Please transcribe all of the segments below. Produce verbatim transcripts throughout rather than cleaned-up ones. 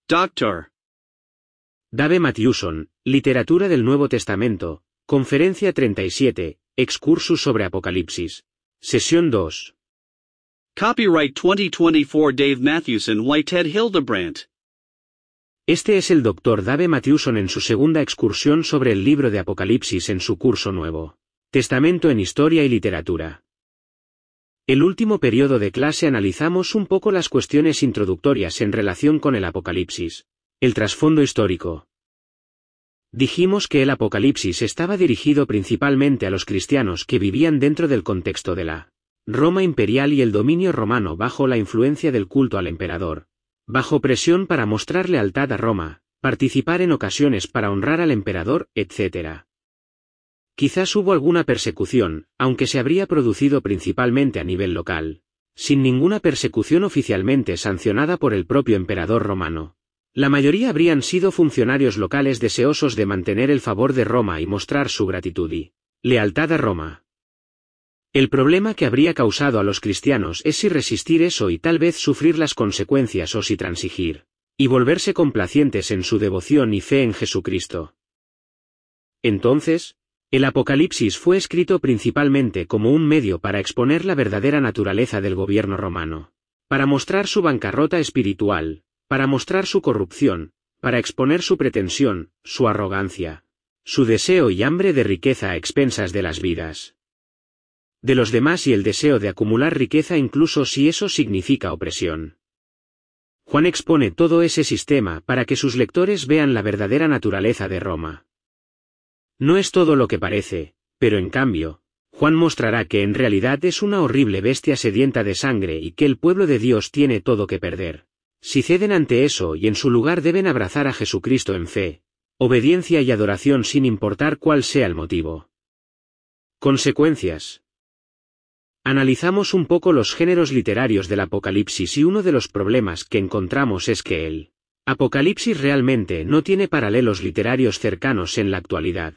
Doctor Dave Matthewson, Literatura del Nuevo Testamento, Conferencia treinta y siete, Excursus sobre Apocalipsis. Sesión dos. Copyright twenty twenty-four Dave Matthewson Whitehead Hildebrandt. Este es el doctor Dave Matthewson en su segunda excursión sobre el libro de Apocalipsis en su curso Nuevo Testamento en Historia y Literatura. El último periodo de clase analizamos un poco las cuestiones introductorias en relación con el Apocalipsis, el trasfondo histórico. Dijimos que el Apocalipsis estaba dirigido principalmente a los cristianos que vivían dentro del contexto de la Roma imperial y el dominio romano bajo la influencia del culto al emperador, bajo presión para mostrar lealtad a Roma, participar en ocasiones para honrar al emperador, etcétera. Quizás hubo alguna persecución, aunque se habría producido principalmente a nivel local, sin ninguna persecución oficialmente sancionada por el propio emperador romano. La mayoría habrían sido funcionarios locales deseosos de mantener el favor de Roma y mostrar su gratitud y lealtad a Roma. El problema que habría causado a los cristianos es si resistir eso y tal vez sufrir las consecuencias o si transigir, y volverse complacientes en su devoción y fe en Jesucristo. Entonces, el Apocalipsis fue escrito principalmente como un medio para exponer la verdadera naturaleza del gobierno romano, para mostrar su bancarrota espiritual, para mostrar su corrupción, para exponer su pretensión, su arrogancia, su deseo y hambre de riqueza a expensas de las vidas de los demás y el deseo de acumular riqueza incluso si eso significa opresión. Juan expone todo ese sistema para que sus lectores vean la verdadera naturaleza de Roma. No es todo lo que parece, pero en cambio, Juan mostrará que en realidad es una horrible bestia sedienta de sangre y que el pueblo de Dios tiene todo que perder. Si ceden ante eso y en su lugar deben abrazar a Jesucristo en fe, obediencia y adoración sin importar cuál sea el motivo. Consecuencias. Analizamos un poco los géneros literarios del Apocalipsis y uno de los problemas que encontramos es que el Apocalipsis realmente no tiene paralelos literarios cercanos en la actualidad.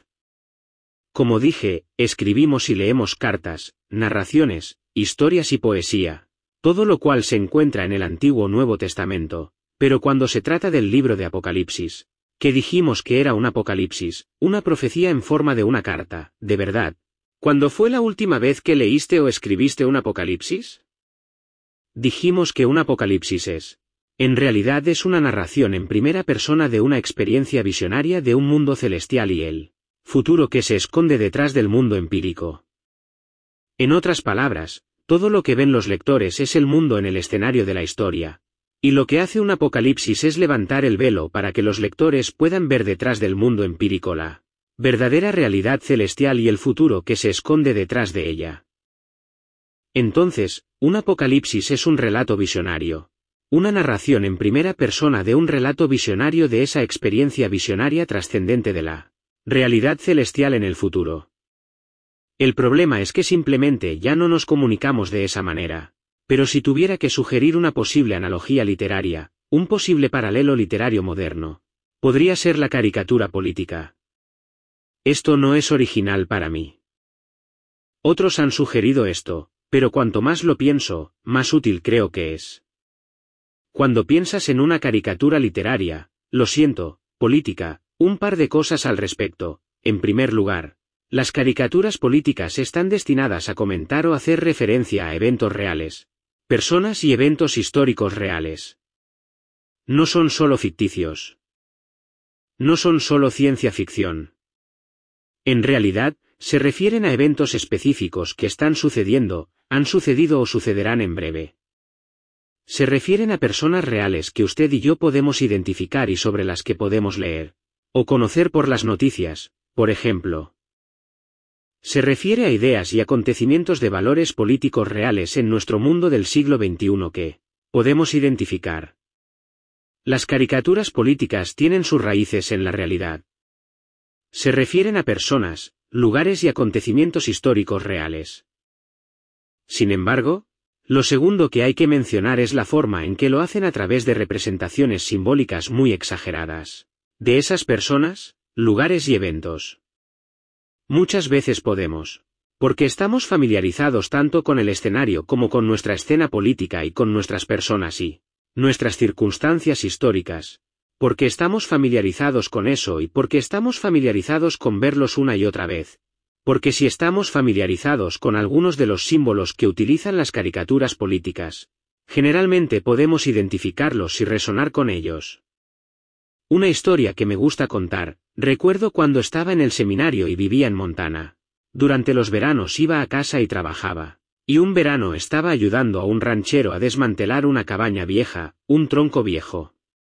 Como dije, escribimos y leemos cartas, narraciones, historias y poesía, todo lo cual se encuentra en el Antiguo o Nuevo Testamento, pero cuando se trata del libro de Apocalipsis, que dijimos que era un apocalipsis, una profecía en forma de una carta, de verdad, ¿cuándo fue la última vez que leíste o escribiste un apocalipsis? Dijimos que un apocalipsis es, en realidad es una narración en primera persona de una experiencia visionaria de un mundo celestial y el futuro que se esconde detrás del mundo empírico. En otras palabras, todo lo que ven los lectores es el mundo en el escenario de la historia, y lo que hace un apocalipsis es levantar el velo para que los lectores puedan ver detrás del mundo empírico la verdadera realidad celestial y el futuro que se esconde detrás de ella. Entonces, un apocalipsis es un relato visionario, una narración en primera persona de un relato visionario de esa experiencia visionaria trascendente de la realidad celestial en el futuro. El problema es que simplemente ya no nos comunicamos de esa manera, pero si tuviera que sugerir una posible analogía literaria, un posible paralelo literario moderno, podría ser la caricatura política. Esto no es original para mí. Otros han sugerido esto, pero cuanto más lo pienso, más útil creo que es. Cuando piensas en una caricatura literaria, lo siento, política, un par de cosas al respecto. En primer lugar, las caricaturas políticas están destinadas a comentar o hacer referencia a eventos reales, personas y eventos históricos reales. No son solo ficticios. No son solo ciencia ficción. En realidad, se refieren a eventos específicos que están sucediendo, han sucedido o sucederán en breve. Se refieren a personas reales que usted y yo podemos identificar y sobre las que podemos leer, o conocer por las noticias, por ejemplo. Se refiere a ideas y acontecimientos de valores políticos reales en nuestro mundo del siglo veintiuno que podemos identificar. Las caricaturas políticas tienen sus raíces en la realidad. Se refieren a personas, lugares y acontecimientos históricos reales. Sin embargo, lo segundo que hay que mencionar es la forma en que lo hacen a través de representaciones simbólicas muy exageradas, de esas personas, lugares y eventos. Muchas veces podemos, porque estamos familiarizados tanto con el escenario como con nuestra escena política y con nuestras personas y nuestras circunstancias históricas, Porque estamos familiarizados con eso y porque estamos familiarizados con verlos una y otra vez. Porque si estamos familiarizados con algunos de los símbolos que utilizan las caricaturas políticas, generalmente podemos identificarlos y resonar con ellos. Una historia que me gusta contar: recuerdo cuando estaba en el seminario y vivía en Montana. Durante los veranos iba a casa y trabajaba. Y un verano estaba ayudando a un ranchero a desmantelar una cabaña vieja, un tronco viejo.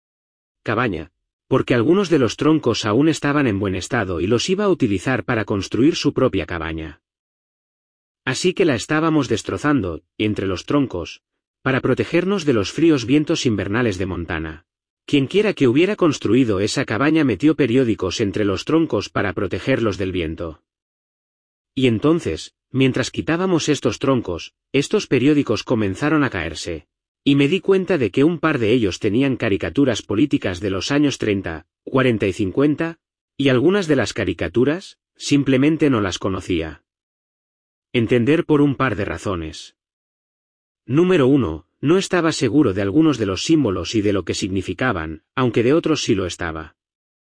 Cabaña. Porque algunos de los troncos aún estaban en buen estado y los iba a utilizar para construir su propia cabaña. Así que la estábamos destrozando, entre los troncos, para protegernos de los fríos vientos invernales de Montana. Quienquiera que hubiera construido esa cabaña metió periódicos entre los troncos para protegerlos del viento. Y entonces, mientras quitábamos estos troncos, estos periódicos comenzaron a caerse. Y me di cuenta de que un par de ellos tenían caricaturas políticas de los años treinta, cuarenta y cincuenta, y algunas de las caricaturas, simplemente no las conocía. Entender por un par de razones. Número uno, no estaba seguro de algunos de los símbolos y de lo que significaban, aunque de otros sí lo estaba.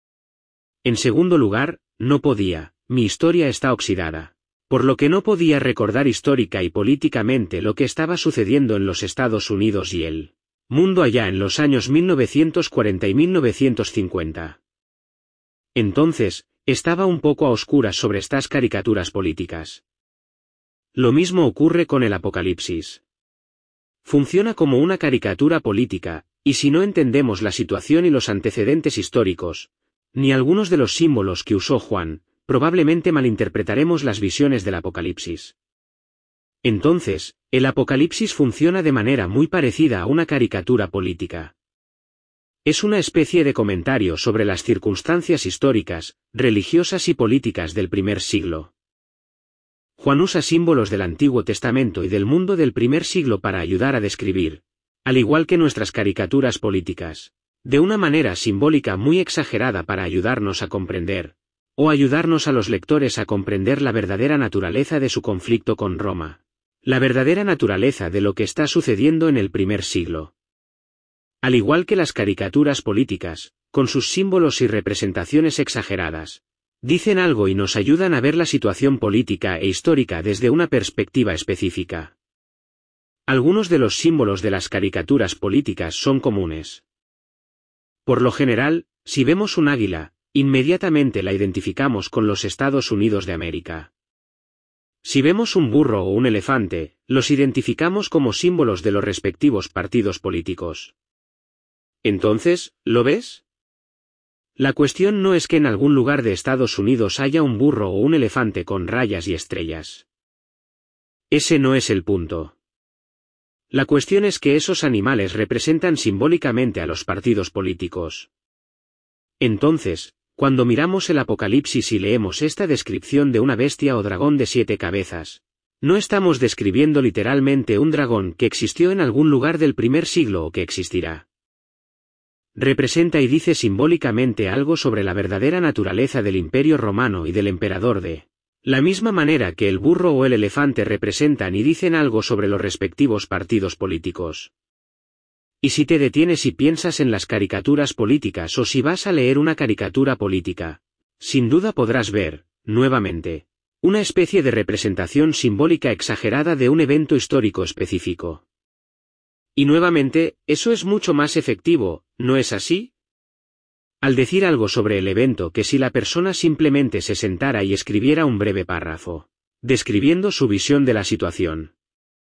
En segundo lugar, no podía, mi historia está oxidada. Por lo que no podía recordar histórica y políticamente lo que estaba sucediendo en los Estados Unidos y el mundo allá en los años mil novecientos cuarenta y mil novecientos cincuenta. Entonces, estaba un poco a oscuras sobre estas caricaturas políticas. Lo mismo ocurre con el Apocalipsis. Funciona como una caricatura política, y si no entendemos la situación y los antecedentes históricos, ni algunos de los símbolos que usó Juan, probablemente malinterpretaremos las visiones del Apocalipsis. Entonces, el Apocalipsis funciona de manera muy parecida a una caricatura política. Es una especie de comentario sobre las circunstancias históricas, religiosas y políticas del primer siglo. Juan usa símbolos del Antiguo Testamento y del mundo del primer siglo para ayudar a describir, al igual que nuestras caricaturas políticas, de una manera simbólica muy exagerada para ayudarnos a comprender, o ayudarnos a los lectores a comprender la verdadera naturaleza de su conflicto con Roma. La verdadera naturaleza de lo que está sucediendo en el primer siglo. Al igual que las caricaturas políticas, con sus símbolos y representaciones exageradas, dicen algo y nos ayudan a ver la situación política e histórica desde una perspectiva específica. Algunos de los símbolos de las caricaturas políticas son comunes. Por lo general, si vemos un águila, inmediatamente la identificamos con los Estados Unidos de América. Si vemos un burro o un elefante, los identificamos como símbolos de los respectivos partidos políticos. Entonces, ¿lo ves? La cuestión no es que en algún lugar de Estados Unidos haya un burro o un elefante con rayas y estrellas. Ese no es el punto. La cuestión es que esos animales representan simbólicamente a los partidos políticos. Entonces, cuando miramos el Apocalipsis y leemos esta descripción de una bestia o dragón de siete cabezas, no estamos describiendo literalmente un dragón que existió en algún lugar del primer siglo o que existirá. Representa y dice simbólicamente algo sobre la verdadera naturaleza del Imperio Romano y del emperador de la misma manera que el burro o el elefante representan y dicen algo sobre los respectivos partidos políticos. Y si te detienes y piensas en las caricaturas políticas o si vas a leer una caricatura política, sin duda podrás ver, nuevamente, una especie de representación simbólica exagerada de un evento histórico específico. Y nuevamente, eso es mucho más efectivo, ¿no es así? Al decir algo sobre el evento que si la persona simplemente se sentara y escribiera un breve párrafo, describiendo su visión de la situación.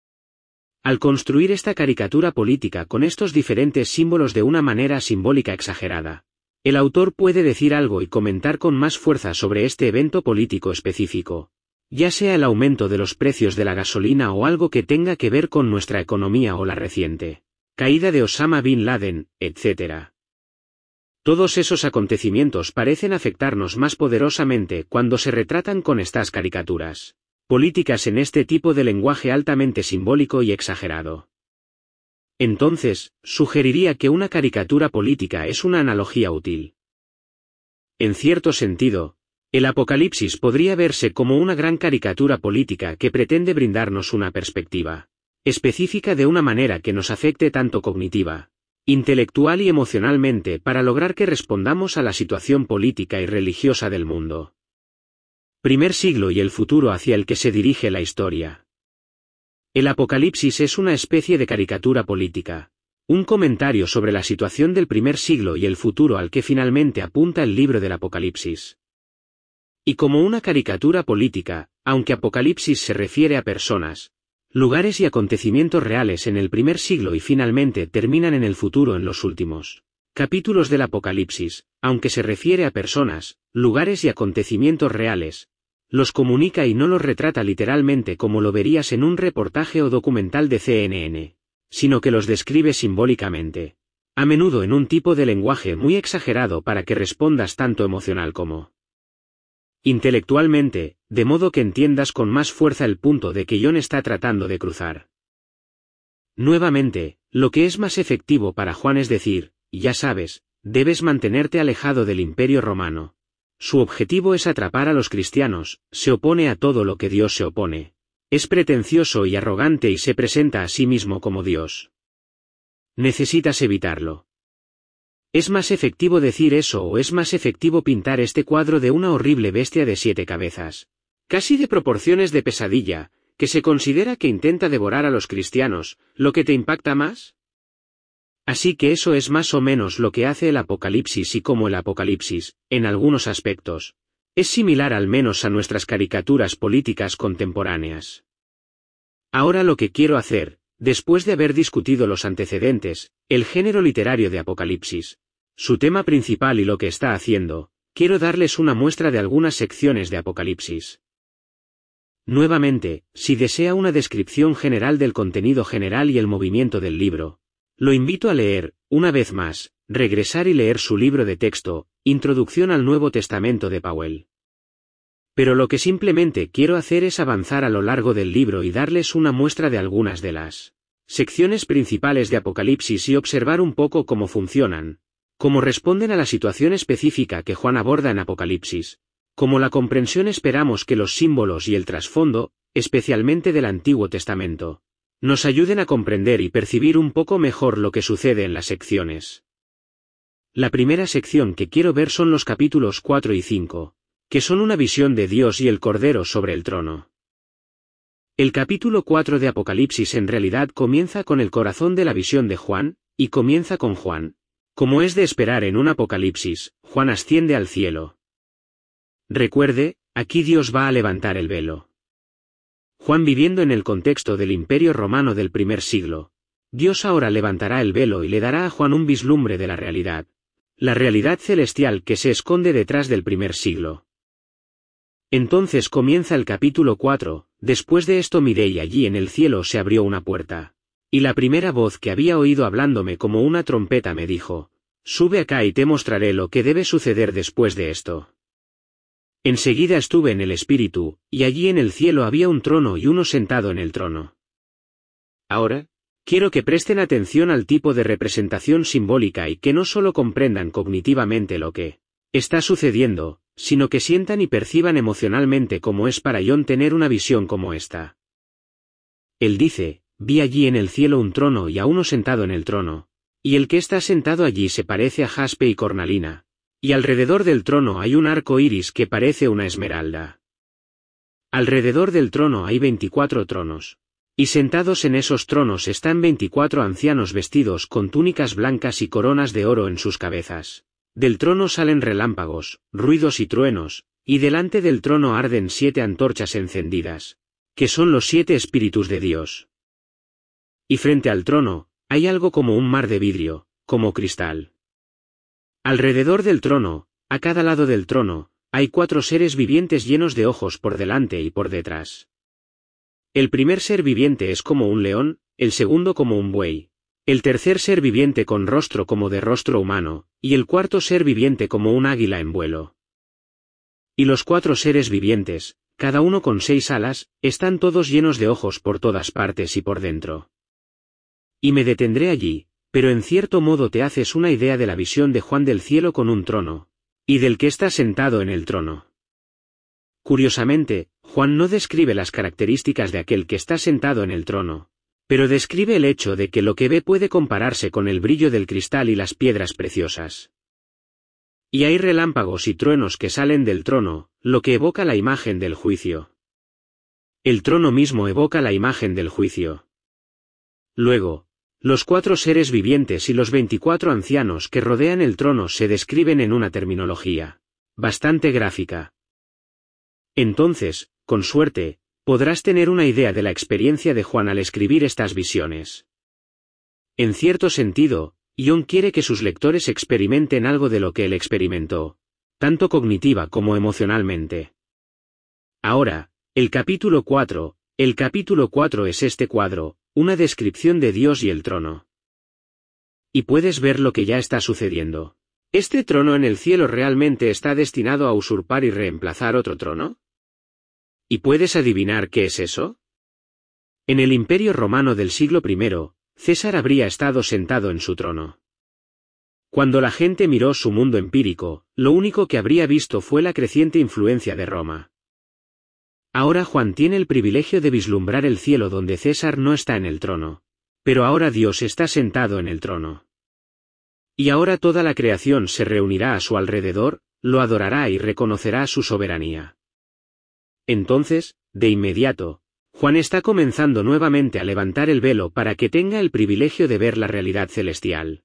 Al construir esta caricatura política con estos diferentes símbolos de una manera simbólica exagerada, el autor puede decir algo y comentar con más fuerza sobre este evento político específico, ya sea el aumento de los precios de la gasolina o algo que tenga que ver con nuestra economía o la reciente caída de Osama Bin Laden, etcétera. Todos esos acontecimientos parecen afectarnos más poderosamente cuando se retratan con estas caricaturas políticas en este tipo de lenguaje altamente simbólico y exagerado. Entonces, sugeriría que una caricatura política es una analogía útil. En cierto sentido, el Apocalipsis podría verse como una gran caricatura política que pretende brindarnos una perspectiva específica de una manera que nos afecte tanto cognitiva, intelectual y emocionalmente para lograr que respondamos a la situación política y religiosa del mundo. Primer siglo y el futuro hacia el que se dirige la historia. El Apocalipsis es una especie de caricatura política, un comentario sobre la situación del primer siglo y el futuro al que finalmente apunta el libro del Apocalipsis. Y como una caricatura política, aunque Apocalipsis se refiere a personas, lugares y acontecimientos reales en el primer siglo y finalmente terminan en el futuro en los últimos capítulos del Apocalipsis, aunque se refiere a personas, lugares y acontecimientos reales, los comunica y no los retrata literalmente como lo verías en un reportaje o documental de C N N, sino que los describe simbólicamente, a menudo en un tipo de lenguaje muy exagerado para que respondas tanto emocional como intelectualmente, de modo que entiendas con más fuerza el punto de que John está tratando de cruzar. Nuevamente, lo que es más efectivo para Juan es decir, ya sabes, debes mantenerte alejado del Imperio Romano. Su objetivo es atrapar a los cristianos, se opone a todo lo que Dios se opone. Es pretencioso y arrogante y se presenta a sí mismo como Dios. Necesitas evitarlo. ¿Es más efectivo decir eso o es más efectivo pintar este cuadro de una horrible bestia de siete cabezas, casi de proporciones de pesadilla, que se considera que intenta devorar a los cristianos, lo que te impacta más? Así que eso es más o menos lo que hace el Apocalipsis y como el Apocalipsis, en algunos aspectos, es similar al menos a nuestras caricaturas políticas contemporáneas. Ahora lo que quiero hacer, después de haber discutido los antecedentes, el género literario de Apocalipsis, su tema principal y lo que está haciendo, quiero darles una muestra de algunas secciones de Apocalipsis. Nuevamente, si desea una descripción general del contenido general y el movimiento del libro, lo invito a leer, una vez más, regresar y leer su libro de texto, Introducción al Nuevo Testamento de Powell. Pero lo que simplemente quiero hacer es avanzar a lo largo del libro y darles una muestra de algunas de las secciones principales de Apocalipsis y observar un poco cómo funcionan, cómo responden a la situación específica que Juan aborda en Apocalipsis, como la comprensión esperamos que los símbolos y el trasfondo, especialmente del Antiguo Testamento, nos ayuden a comprender y percibir un poco mejor lo que sucede en las secciones. La primera sección que quiero ver son los capítulos cuatro y cinco, que son una visión de Dios y el Cordero sobre el trono. El capítulo cuatro de Apocalipsis en realidad comienza con el corazón de la visión de Juan, y comienza con Juan. Como es de esperar en un Apocalipsis, Juan asciende al cielo. Recuerde, aquí Dios va a levantar el velo. Juan viviendo en el contexto del Imperio Romano del primer siglo, Dios ahora levantará el velo y le dará a Juan un vislumbre de la realidad, la realidad celestial que se esconde detrás del primer siglo. Entonces comienza el capítulo cuatro, después de esto miré y allí en el cielo se abrió una puerta, y la primera voz que había oído hablándome como una trompeta me dijo, sube acá y te mostraré lo que debe suceder después de esto. Enseguida estuve en el Espíritu, y allí en el cielo había un trono y uno sentado en el trono. Ahora, quiero que presten atención al tipo de representación simbólica y que no solo comprendan cognitivamente lo que está sucediendo, sino que sientan y perciban emocionalmente cómo es para John tener una visión como esta. Él dice, vi allí en el cielo un trono y a uno sentado en el trono, y el que está sentado allí se parece a jaspe y cornalina, y alrededor del trono hay un arco iris que parece una esmeralda. Alrededor del trono hay veinticuatro tronos, y sentados en esos tronos están veinticuatro ancianos vestidos con túnicas blancas y coronas de oro en sus cabezas. Del trono salen relámpagos, ruidos y truenos, y delante del trono arden siete antorchas encendidas, que son los siete espíritus de Dios. Y frente al trono, hay algo como un mar de vidrio, como cristal. Alrededor del trono, a cada lado del trono, hay cuatro seres vivientes llenos de ojos por delante y por detrás. El primer ser viviente es como un león, el segundo como un buey, el tercer ser viviente con rostro como de rostro humano, y el cuarto ser viviente como un águila en vuelo. Y los cuatro seres vivientes, cada uno con seis alas, están todos llenos de ojos por todas partes y por dentro. Y me detendré allí, pero en cierto modo te haces una idea de la visión de Juan del cielo con un trono, y del que está sentado en el trono. Curiosamente, Juan no describe las características de aquel que está sentado en el trono, Pero describe el hecho de que lo que ve puede compararse con el brillo del cristal y las piedras preciosas. Y hay relámpagos y truenos que salen del trono, lo que evoca la imagen del juicio. El trono mismo evoca la imagen del juicio. Luego, los cuatro seres vivientes y los veinticuatro ancianos que rodean el trono se describen en una terminología bastante gráfica. Entonces, con suerte, podrás tener una idea de la experiencia de Juan al escribir estas visiones. En cierto sentido, John quiere que sus lectores experimenten algo de lo que él experimentó, tanto cognitiva como emocionalmente. Ahora, el capítulo cuatro, el capítulo cuatro es este cuadro, una descripción de Dios y el trono. Y puedes ver lo que ya está sucediendo. ¿Este trono en el cielo realmente está destinado a usurpar y reemplazar otro trono? ¿Y puedes adivinar qué es eso? En el Imperio Romano del siglo primero, César habría estado sentado en su trono. Cuando la gente miró su mundo empírico, lo único que habría visto fue la creciente influencia de Roma. Ahora Juan tiene el privilegio de vislumbrar el cielo donde César no está en el trono. Pero ahora Dios está sentado en el trono. Y ahora toda la creación se reunirá a su alrededor, lo adorará y reconocerá su soberanía. Entonces, de inmediato, Juan está comenzando nuevamente a levantar el velo para que tenga el privilegio de ver la realidad celestial.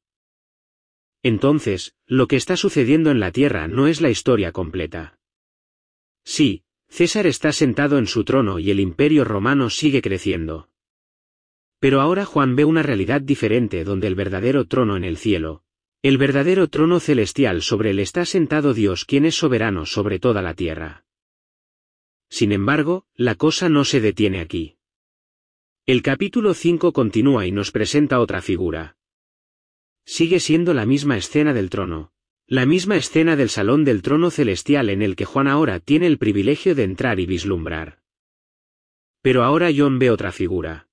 Entonces, lo que está sucediendo en la tierra no es la historia completa. Sí, César está sentado en su trono y el imperio romano sigue creciendo. Pero ahora Juan ve una realidad diferente donde el verdadero trono en el cielo, el verdadero trono celestial sobre él está sentado Dios quien es soberano sobre toda la tierra. Sin embargo, la cosa no se detiene aquí. El capítulo cinco continúa y nos presenta otra figura. Sigue siendo la misma escena del trono, la misma escena del salón del trono celestial en el que Juan ahora tiene el privilegio de entrar y vislumbrar. Pero ahora John ve otra figura.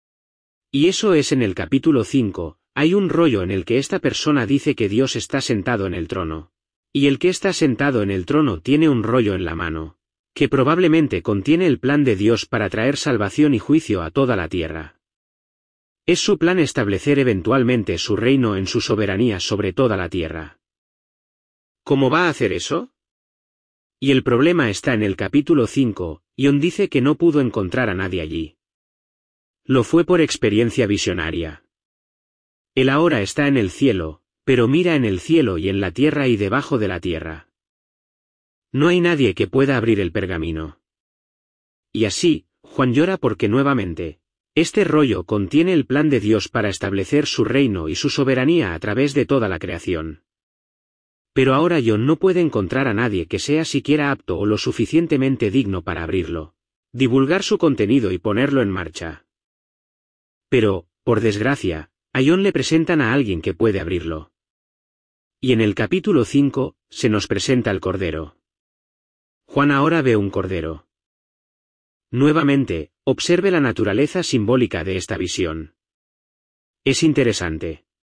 Y eso es en el capítulo cinco, hay un rollo en el que esta persona dice que Dios está sentado en el trono. Y el que está sentado en el trono tiene un rollo en la mano, que probablemente contiene el plan de Dios para traer salvación y juicio a toda la tierra. Es su plan establecer eventualmente su reino en su soberanía sobre toda la tierra. ¿Cómo va a hacer eso? Y el problema está en el capítulo cinco, John dice que no pudo encontrar a nadie allí. Lo fue por experiencia visionaria. Él ahora está en el cielo, pero mira en el cielo y en la tierra y debajo de la tierra. No hay nadie que pueda abrir el pergamino. Y así, Juan llora porque nuevamente, este rollo contiene el plan de Dios para establecer su reino y su soberanía a través de toda la creación. Pero ahora John no puede encontrar a nadie que sea siquiera apto o lo suficientemente digno para abrirlo, divulgar su contenido y ponerlo en marcha. Pero, por desgracia, a John le presentan a alguien que puede abrirlo. Y en el capítulo cinco, se nos presenta el Cordero. Juan ahora ve un cordero. Nuevamente, observe la naturaleza simbólica de esta visión. Es interesante.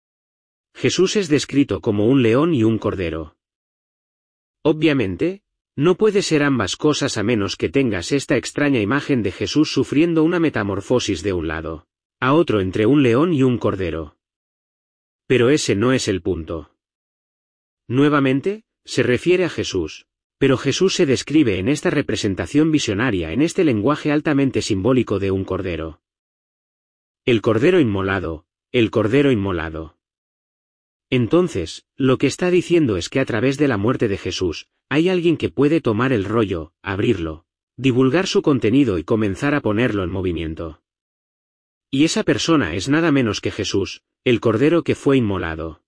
Jesús es descrito como un león y un cordero. Obviamente, no puede ser ambas cosas a menos que tengas esta extraña imagen de Jesús sufriendo una metamorfosis de un lado a otro entre un león y un cordero. Pero ese no es el punto. Nuevamente, se refiere a Jesús. Pero Jesús se describe en esta representación visionaria en este lenguaje altamente simbólico de un cordero. El cordero inmolado, el cordero inmolado. Entonces, lo que está diciendo es que a través de la muerte de Jesús, hay alguien que puede tomar el rollo, abrirlo, divulgar su contenido y comenzar a ponerlo en movimiento. Y esa persona es nada menos que Jesús, el cordero que fue inmolado.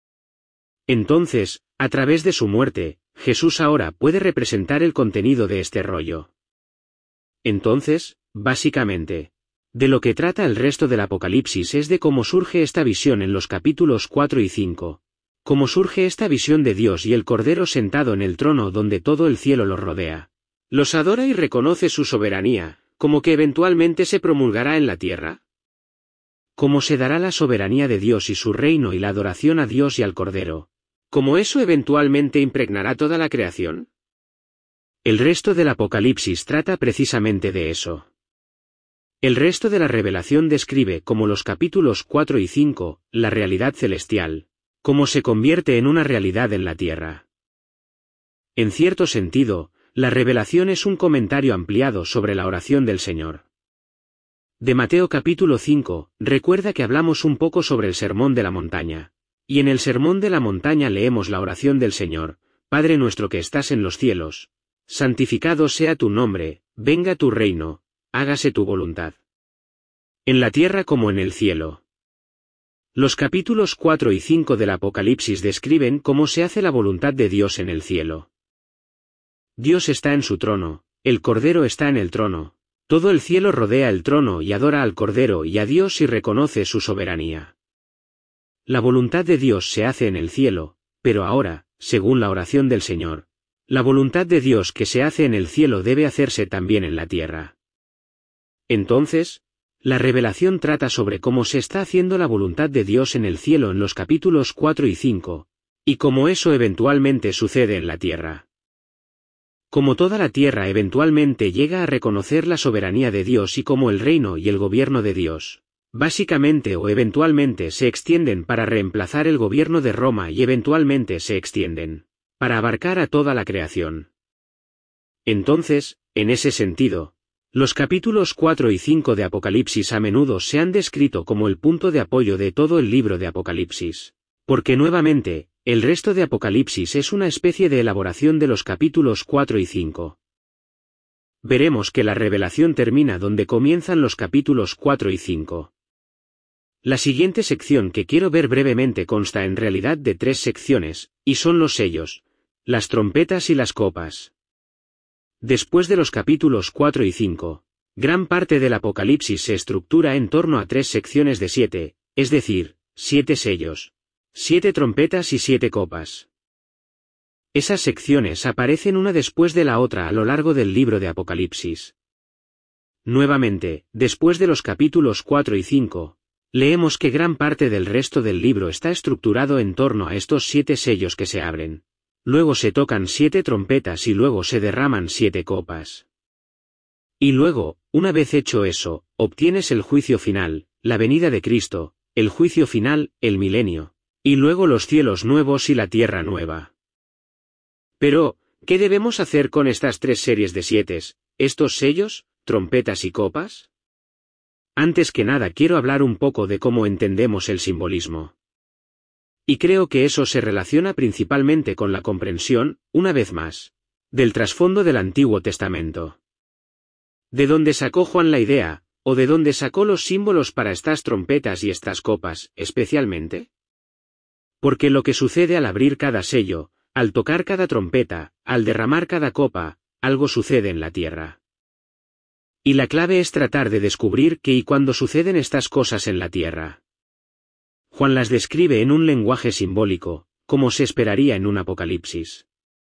Entonces, a través de su muerte, Jesús ahora puede representar el contenido de este rollo. Entonces, básicamente, de lo que trata el resto del Apocalipsis es de cómo surge esta visión en los capítulos cuatro y cinco, cómo surge esta visión de Dios y el Cordero sentado en el trono donde todo el cielo los rodea. Los adora y reconoce su soberanía, como que eventualmente se promulgará en la tierra. Cómo se dará la soberanía de Dios y su reino y la adoración a Dios y al Cordero. ¿Cómo eso eventualmente impregnará toda la creación? El resto del Apocalipsis trata precisamente de eso. El resto de la revelación describe, como los capítulos cuatro y cinco, la realidad celestial, cómo se convierte en una realidad en la tierra. En cierto sentido, la revelación es un comentario ampliado sobre la oración del Señor. De Mateo capítulo cinco, recuerda que hablamos un poco sobre el Sermón de la Montaña. Y en el Sermón de la Montaña leemos la oración del Señor: Padre nuestro que estás en los cielos, santificado sea tu nombre, venga tu reino, hágase tu voluntad. En la tierra como en el cielo. Los capítulos cuatro y cinco del Apocalipsis describen cómo se hace la voluntad de Dios en el cielo. Dios está en su trono, el Cordero está en el trono, todo el cielo rodea el trono y adora al Cordero y a Dios y reconoce su soberanía. La voluntad de Dios se hace en el cielo, pero ahora, según la oración del Señor, la voluntad de Dios que se hace en el cielo debe hacerse también en la tierra. Entonces, la revelación trata sobre cómo se está haciendo la voluntad de Dios en el cielo en los capítulos cuatro y cinco, y cómo eso eventualmente sucede en la tierra. Como toda la tierra eventualmente llega a reconocer la soberanía de Dios y cómo el reino y el gobierno de Dios, básicamente o eventualmente se extienden para reemplazar el gobierno de Roma y eventualmente se extienden para abarcar a toda la creación. Entonces, en ese sentido, los capítulos cuatro y cinco de Apocalipsis a menudo se han descrito como el punto de apoyo de todo el libro de Apocalipsis, porque nuevamente, el resto de Apocalipsis es una especie de elaboración de los capítulos cuatro y cinco. Veremos que la revelación termina donde comienzan los capítulos cuatro y cinco. La siguiente sección que quiero ver brevemente consta en realidad de tres secciones, y son los sellos, las trompetas y las copas. Después de los capítulos cuatro y cinco, gran parte del Apocalipsis se estructura en torno a tres secciones de siete, es decir, siete sellos, siete trompetas y siete copas. Esas secciones aparecen una después de la otra a lo largo del libro de Apocalipsis. Nuevamente, después de los capítulos cuatro y cinco, leemos que gran parte del resto del libro está estructurado en torno a estos siete sellos que se abren. Luego se tocan siete trompetas y luego se derraman siete copas. Y luego, una vez hecho eso, obtienes el juicio final, la venida de Cristo, el juicio final, el milenio, y luego los cielos nuevos y la tierra nueva. Pero, ¿qué debemos hacer con estas tres series de siete, estos sellos, trompetas y copas? Antes que nada quiero hablar un poco de cómo entendemos el simbolismo. Y creo que eso se relaciona principalmente con la comprensión, una vez más, del trasfondo del Antiguo Testamento. ¿De dónde sacó Juan la idea, o de dónde sacó los símbolos para estas trompetas y estas copas, especialmente? Porque lo que sucede al abrir cada sello, al tocar cada trompeta, al derramar cada copa, algo sucede en la tierra. Y la clave es tratar de descubrir qué y cuándo suceden estas cosas en la tierra. Juan las describe en un lenguaje simbólico, como se esperaría en un Apocalipsis.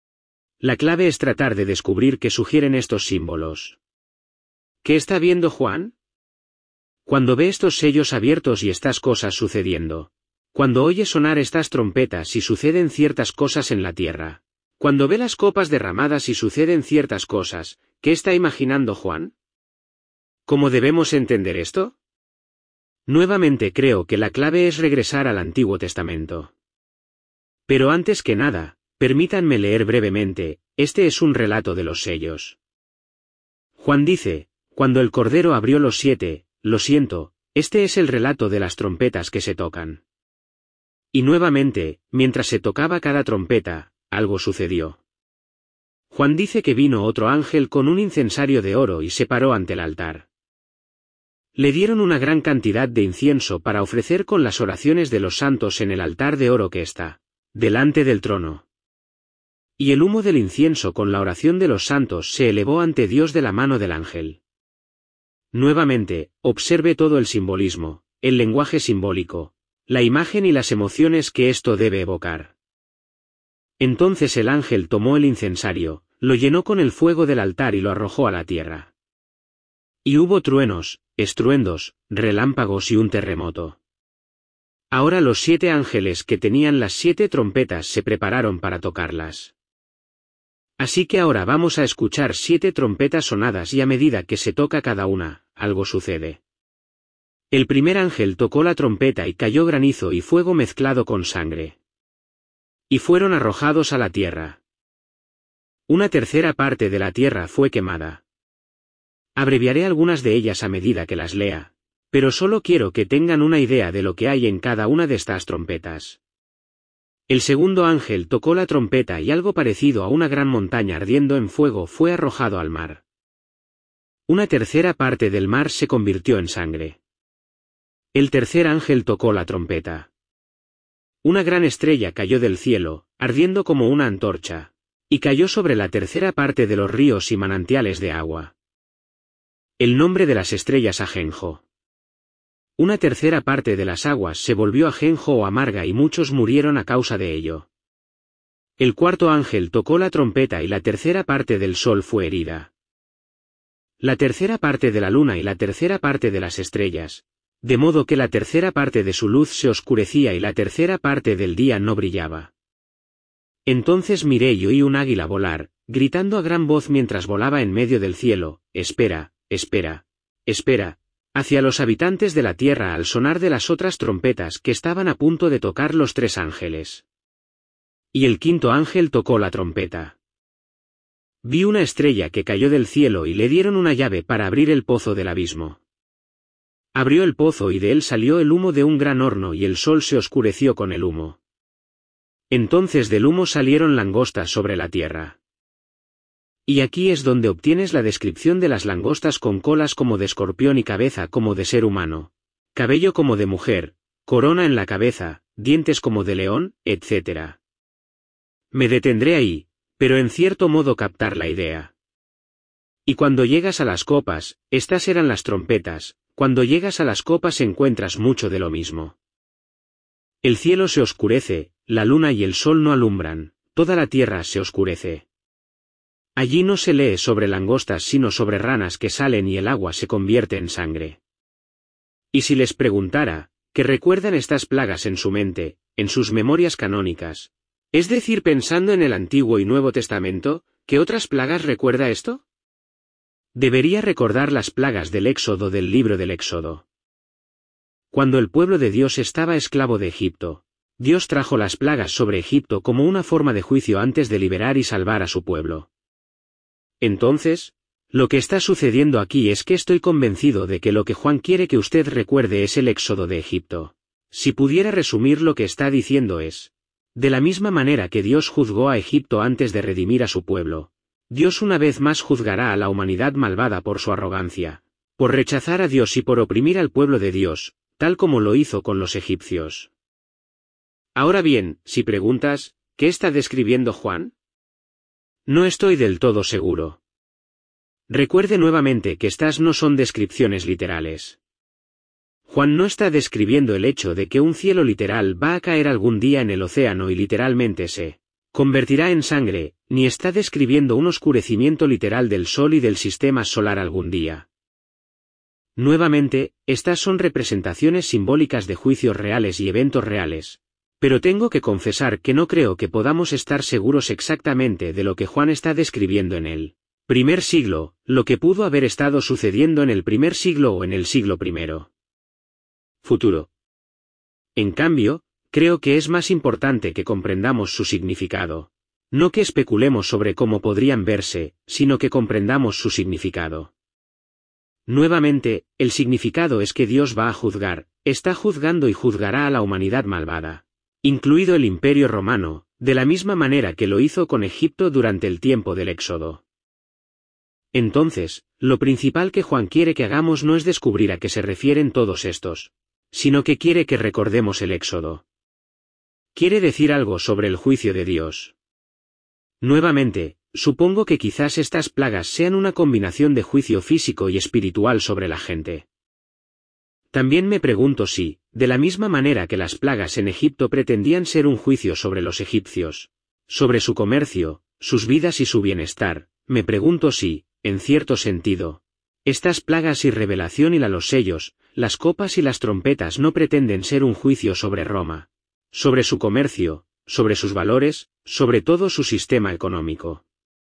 La clave es tratar de descubrir qué sugieren estos símbolos. ¿Qué está viendo Juan? Cuando ve estos sellos abiertos y estas cosas sucediendo. Cuando oye sonar estas trompetas y suceden ciertas cosas en la tierra. Cuando ve las copas derramadas y suceden ciertas cosas, ¿qué está imaginando Juan? ¿Cómo debemos entender esto? Nuevamente creo que la clave es regresar al Antiguo Testamento. Pero antes que nada, permítanme leer brevemente, este es un relato de los sellos. Juan dice, cuando el Cordero abrió los siete, lo siento, este es el relato de las trompetas que se tocan. Y nuevamente, mientras se tocaba cada trompeta, algo sucedió. Juan dice que vino otro ángel con un incensario de oro y se paró ante el altar. Le dieron una gran cantidad de incienso para ofrecer con las oraciones de los santos en el altar de oro que está delante del trono. Y el humo del incienso con la oración de los santos se elevó ante Dios de la mano del ángel. Nuevamente, observe todo el simbolismo, el lenguaje simbólico, la imagen y las emociones que esto debe evocar. Entonces el ángel tomó el incensario, lo llenó con el fuego del altar y lo arrojó a la tierra. Y hubo truenos, estruendos, relámpagos y un terremoto. Ahora los siete ángeles que tenían las siete trompetas se prepararon para tocarlas. Así que ahora vamos a escuchar siete trompetas sonadas y a medida que se toca cada una, algo sucede. El primer ángel tocó la trompeta y cayó granizo y fuego mezclado con sangre. Y fueron arrojados a la tierra. Una tercera parte de la tierra fue quemada. Abreviaré algunas de ellas a medida que las lea, pero solo quiero que tengan una idea de lo que hay en cada una de estas trompetas. El segundo ángel tocó la trompeta y algo parecido a una gran montaña ardiendo en fuego fue arrojado al mar. Una tercera parte del mar se convirtió en sangre. El tercer ángel tocó la trompeta. Una gran estrella cayó del cielo, ardiendo como una antorcha, y cayó sobre la tercera parte de los ríos y manantiales de agua. El nombre de las estrellas ajenjo. Una tercera parte de las aguas se volvió ajenjo o amarga y muchos murieron a causa de ello. El cuarto ángel tocó la trompeta y la tercera parte del sol fue herida. La tercera parte de la luna y la tercera parte de las estrellas, de modo que la tercera parte de su luz se oscurecía y la tercera parte del día no brillaba. Entonces miré y oí un águila volar, gritando a gran voz mientras volaba en medio del cielo, espera, espera, espera, hacia los habitantes de la tierra al sonar de las otras trompetas que estaban a punto de tocar los tres ángeles. Y el quinto ángel tocó la trompeta. Vi una estrella que cayó del cielo y le dieron una llave para abrir el pozo del abismo. Abrió el pozo y de él salió el humo de un gran horno y el sol se oscureció con el humo. Entonces del humo salieron langostas sobre la tierra. Y aquí es donde obtienes la descripción de las langostas con colas como de escorpión y cabeza como de ser humano, cabello como de mujer, corona en la cabeza, dientes como de león, etcétera. Me detendré ahí, pero en cierto modo captar la idea. Y cuando llegas a las copas, estas eran las trompetas, cuando llegas a las copas encuentras mucho de lo mismo. El cielo se oscurece, la luna y el sol no alumbran, toda la tierra se oscurece. Allí no se lee sobre langostas sino sobre ranas que salen y el agua se convierte en sangre. Y si les preguntara, ¿qué recuerdan estas plagas en su mente, en sus memorias canónicas? Es decir, pensando en el Antiguo y Nuevo Testamento, ¿qué otras plagas recuerda esto? Debería recordar las plagas del Éxodo del libro del Éxodo. Cuando el pueblo de Dios estaba esclavo de Egipto, Dios trajo las plagas sobre Egipto como una forma de juicio antes de liberar y salvar a su pueblo. Entonces, lo que está sucediendo aquí es que estoy convencido de que lo que Juan quiere que usted recuerde es el éxodo de Egipto. Si pudiera resumir lo que está diciendo es, de la misma manera que Dios juzgó a Egipto antes de redimir a su pueblo, Dios una vez más juzgará a la humanidad malvada por su arrogancia, por rechazar a Dios y por oprimir al pueblo de Dios, tal como lo hizo con los egipcios. Ahora bien, si preguntas, ¿qué está describiendo Juan? No estoy del todo seguro. Recuerde nuevamente que estas no son descripciones literales. Juan no está describiendo el hecho de que un cielo literal va a caer algún día en el océano y literalmente se convertirá en sangre, ni está describiendo un oscurecimiento literal del Sol y del sistema solar algún día. Nuevamente, estas son representaciones simbólicas de juicios reales y eventos reales. Pero tengo que confesar que no creo que podamos estar seguros exactamente de lo que Juan está describiendo en el primer siglo, lo que pudo haber estado sucediendo en el primer siglo o en el siglo primero. Futuro. En cambio, creo que es más importante que comprendamos su significado. No que especulemos sobre cómo podrían verse, sino que comprendamos su significado. Nuevamente, el significado es que Dios va a juzgar, está juzgando y juzgará a la humanidad malvada, incluido el Imperio Romano, de la misma manera que lo hizo con Egipto durante el tiempo del Éxodo. Entonces, lo principal que Juan quiere que hagamos no es descubrir a qué se refieren todos estos, sino que quiere que recordemos el Éxodo. Quiere decir algo sobre el juicio de Dios. Nuevamente, supongo que quizás estas plagas sean una combinación de juicio físico y espiritual sobre la gente. También me pregunto si, de la misma manera que las plagas en Egipto pretendían ser un juicio sobre los egipcios, sobre su comercio, sus vidas y su bienestar, me pregunto si, en cierto sentido, estas plagas y revelación y la los sellos, las copas y las trompetas no pretenden ser un juicio sobre Roma, sobre su comercio, sobre sus valores, sobre todo su sistema económico.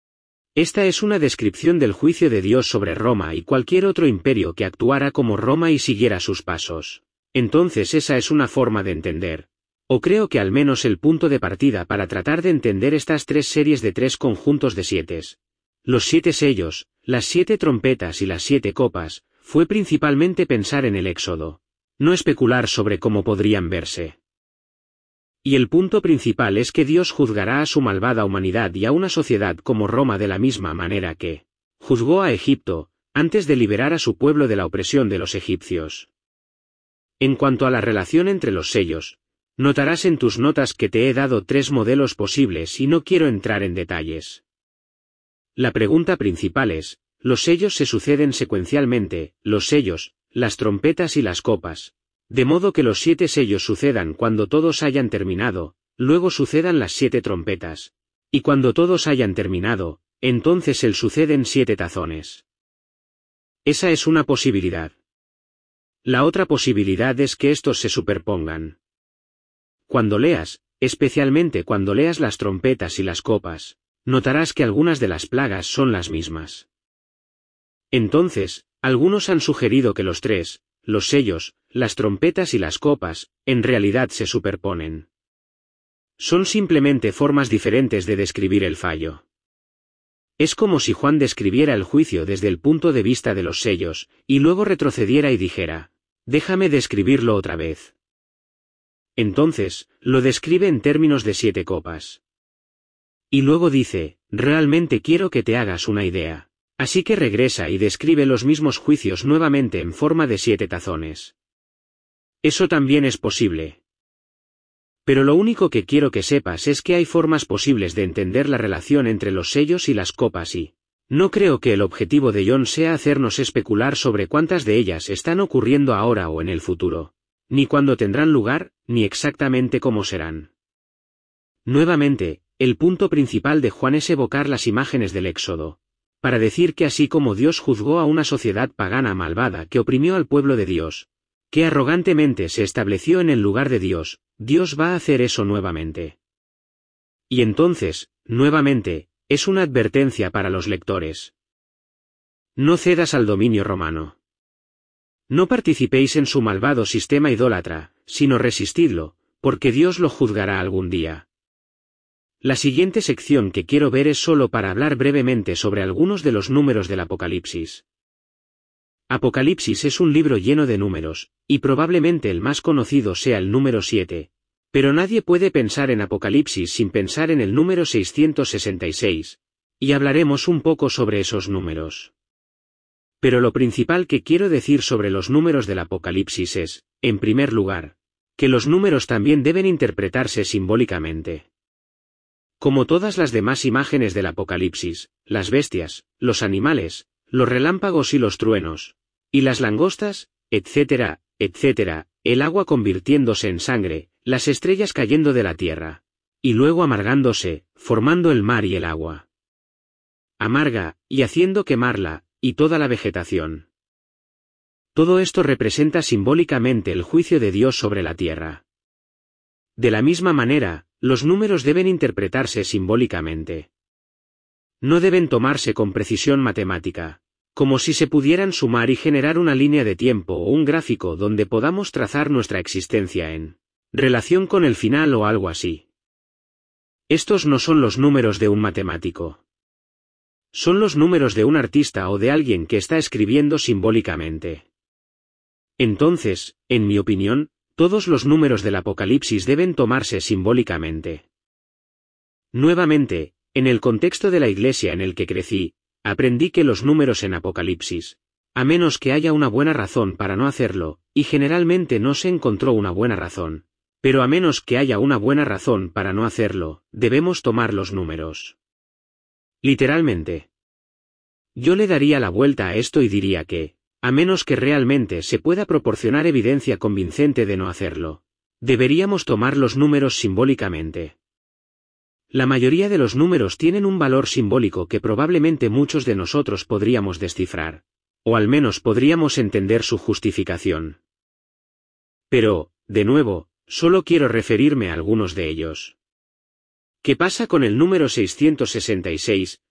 Esta es una descripción del juicio de Dios sobre Roma y cualquier otro imperio que actuara como Roma y siguiera sus pasos. Entonces esa es una forma de entender. O creo que al menos el punto de partida para tratar de entender estas tres series de tres conjuntos de siete. Los siete sellos, las siete trompetas y las siete copas, fue principalmente pensar en el Éxodo. No especular sobre cómo podrían verse. Y el punto principal es que Dios juzgará a su malvada humanidad y a una sociedad como Roma de la misma manera que juzgó a Egipto, antes de liberar a su pueblo de la opresión de los egipcios. En cuanto a la relación entre los sellos, notarás en tus notas que te he dado tres modelos posibles y no quiero entrar en detalles. La pregunta principal es, los sellos se suceden secuencialmente, los sellos, las trompetas y las copas, de modo que los siete sellos sucedan cuando todos hayan terminado, luego sucedan las siete trompetas, y cuando todos hayan terminado, entonces el suceden siete tazones. Esa es una posibilidad. La otra posibilidad es que estos se superpongan. Cuando leas, especialmente cuando leas las trompetas y las copas, notarás que algunas de las plagas son las mismas. Entonces, algunos han sugerido que los tres, los sellos, las trompetas y las copas, en realidad se superponen. Son simplemente formas diferentes de describir el fallo. Es como si Juan describiera el juicio desde el punto de vista de los sellos, y luego retrocediera y dijera, déjame describirlo otra vez. Entonces, lo describe en términos de siete copas. Y luego dice, realmente quiero que te hagas una idea. Así que regresa y describe los mismos juicios nuevamente en forma de siete tazones. Eso también es posible. Pero lo único que quiero que sepas es que hay formas posibles de entender la relación entre los sellos y las copas y no creo que el objetivo de John sea hacernos especular sobre cuántas de ellas están ocurriendo ahora o en el futuro, ni cuándo tendrán lugar, ni exactamente cómo serán. Nuevamente, el punto principal de Juan es evocar las imágenes del Éxodo, para decir que así como Dios juzgó a una sociedad pagana malvada que oprimió al pueblo de Dios, que arrogantemente se estableció en el lugar de Dios, Dios va a hacer eso nuevamente. Y entonces, nuevamente, es una advertencia para los lectores. No cedas al dominio romano. No participéis en su malvado sistema idólatra, sino resistidlo, porque Dios lo juzgará algún día. La siguiente sección que quiero ver es solo para hablar brevemente sobre algunos de los números del Apocalipsis. Apocalipsis es un libro lleno de números, y probablemente el más conocido sea el número siete, pero nadie puede pensar en Apocalipsis sin pensar en el número seiscientos sesenta y seis, y hablaremos un poco sobre esos números. Pero lo principal que quiero decir sobre los números del Apocalipsis es, en primer lugar, que los números también deben interpretarse simbólicamente. Como todas las demás imágenes del Apocalipsis, las bestias, los animales, los relámpagos y los truenos, y las langostas, etcétera, etcétera, el agua convirtiéndose en sangre, las estrellas cayendo de la tierra, y luego amargándose, formando el mar y el agua. Amarga, y haciendo quemarla, y toda la vegetación. Todo esto representa simbólicamente el juicio de Dios sobre la tierra. De la misma manera, los números deben interpretarse simbólicamente. No deben tomarse con precisión matemática, como si se pudieran sumar y generar una línea de tiempo o un gráfico donde podamos trazar nuestra existencia en relación con el final o algo así. Estos no son los números de un matemático. Son los números de un artista o de alguien que está escribiendo simbólicamente. Entonces, en mi opinión, todos los números del Apocalipsis deben tomarse simbólicamente. Nuevamente, en el contexto de la iglesia en el que crecí, aprendí que los números en Apocalipsis, a menos que haya una buena razón para no hacerlo, y generalmente no se encontró una buena razón, pero a menos que haya una buena razón para no hacerlo, debemos tomar los números. Literalmente. Yo le daría la vuelta a esto y diría que, a menos que realmente se pueda proporcionar evidencia convincente de no hacerlo, deberíamos tomar los números simbólicamente. La mayoría de los números tienen un valor simbólico que probablemente muchos de nosotros podríamos descifrar, o al menos podríamos entender su justificación. Pero, de nuevo, solo quiero referirme a algunos de ellos. ¿Qué pasa con el número seiscientos sesenta y seis,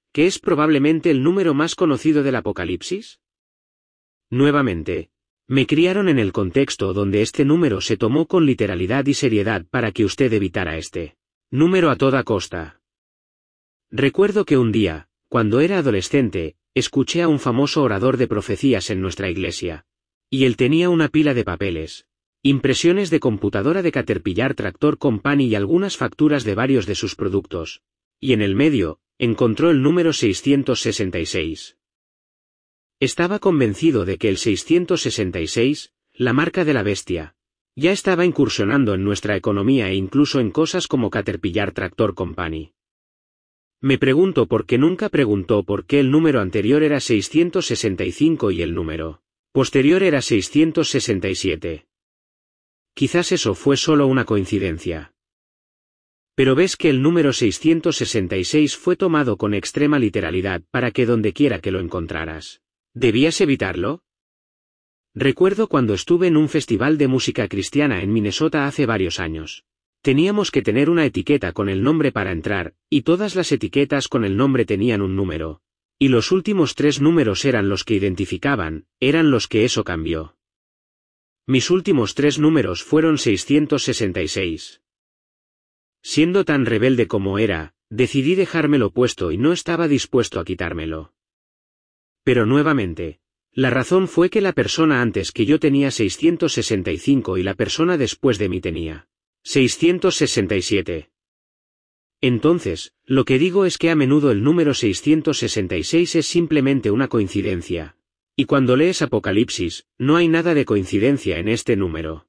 que es probablemente el número más conocido del Apocalipsis? Nuevamente, me criaron en el contexto donde este número se tomó con literalidad y seriedad para que usted evitara este número a toda costa. Recuerdo que un día, cuando era adolescente, escuché a un famoso orador de profecías en nuestra iglesia. Y él tenía una pila de papeles, impresiones de computadora de Caterpillar Tractor Company y algunas facturas de varios de sus productos. Y en el medio, encontró el número seiscientos sesenta y seis. Estaba convencido de que el seiscientos sesenta y seis, la marca de la bestia, ya estaba incursionando en nuestra economía e incluso en cosas como Caterpillar Tractor Company. Me pregunto por qué nunca preguntó por qué el número anterior era seiscientos sesenta y cinco y el número posterior era seiscientos sesenta y siete. Quizás eso fue solo una coincidencia. Pero ves que el número seiscientos sesenta y seis fue tomado con extrema literalidad para que dondequiera que lo encontraras, ¿debías evitarlo? Recuerdo cuando estuve en un festival de música cristiana en Minnesota hace varios años. Teníamos que tener una etiqueta con el nombre para entrar, y todas las etiquetas con el nombre tenían un número. Y los últimos tres números eran los que identificaban, eran los que eso cambió. Mis últimos tres números fueron seiscientos sesenta y seis. Siendo tan rebelde como era, decidí dejármelo puesto y no estaba dispuesto a quitármelo. Pero nuevamente, la razón fue que la persona antes que yo tenía seiscientos sesenta y cinco y la persona después de mí tenía seiscientos sesenta y siete. Entonces, lo que digo es que a menudo el número seiscientos sesenta y seis es simplemente una coincidencia. Y cuando lees Apocalipsis, no hay nada de coincidencia en este número.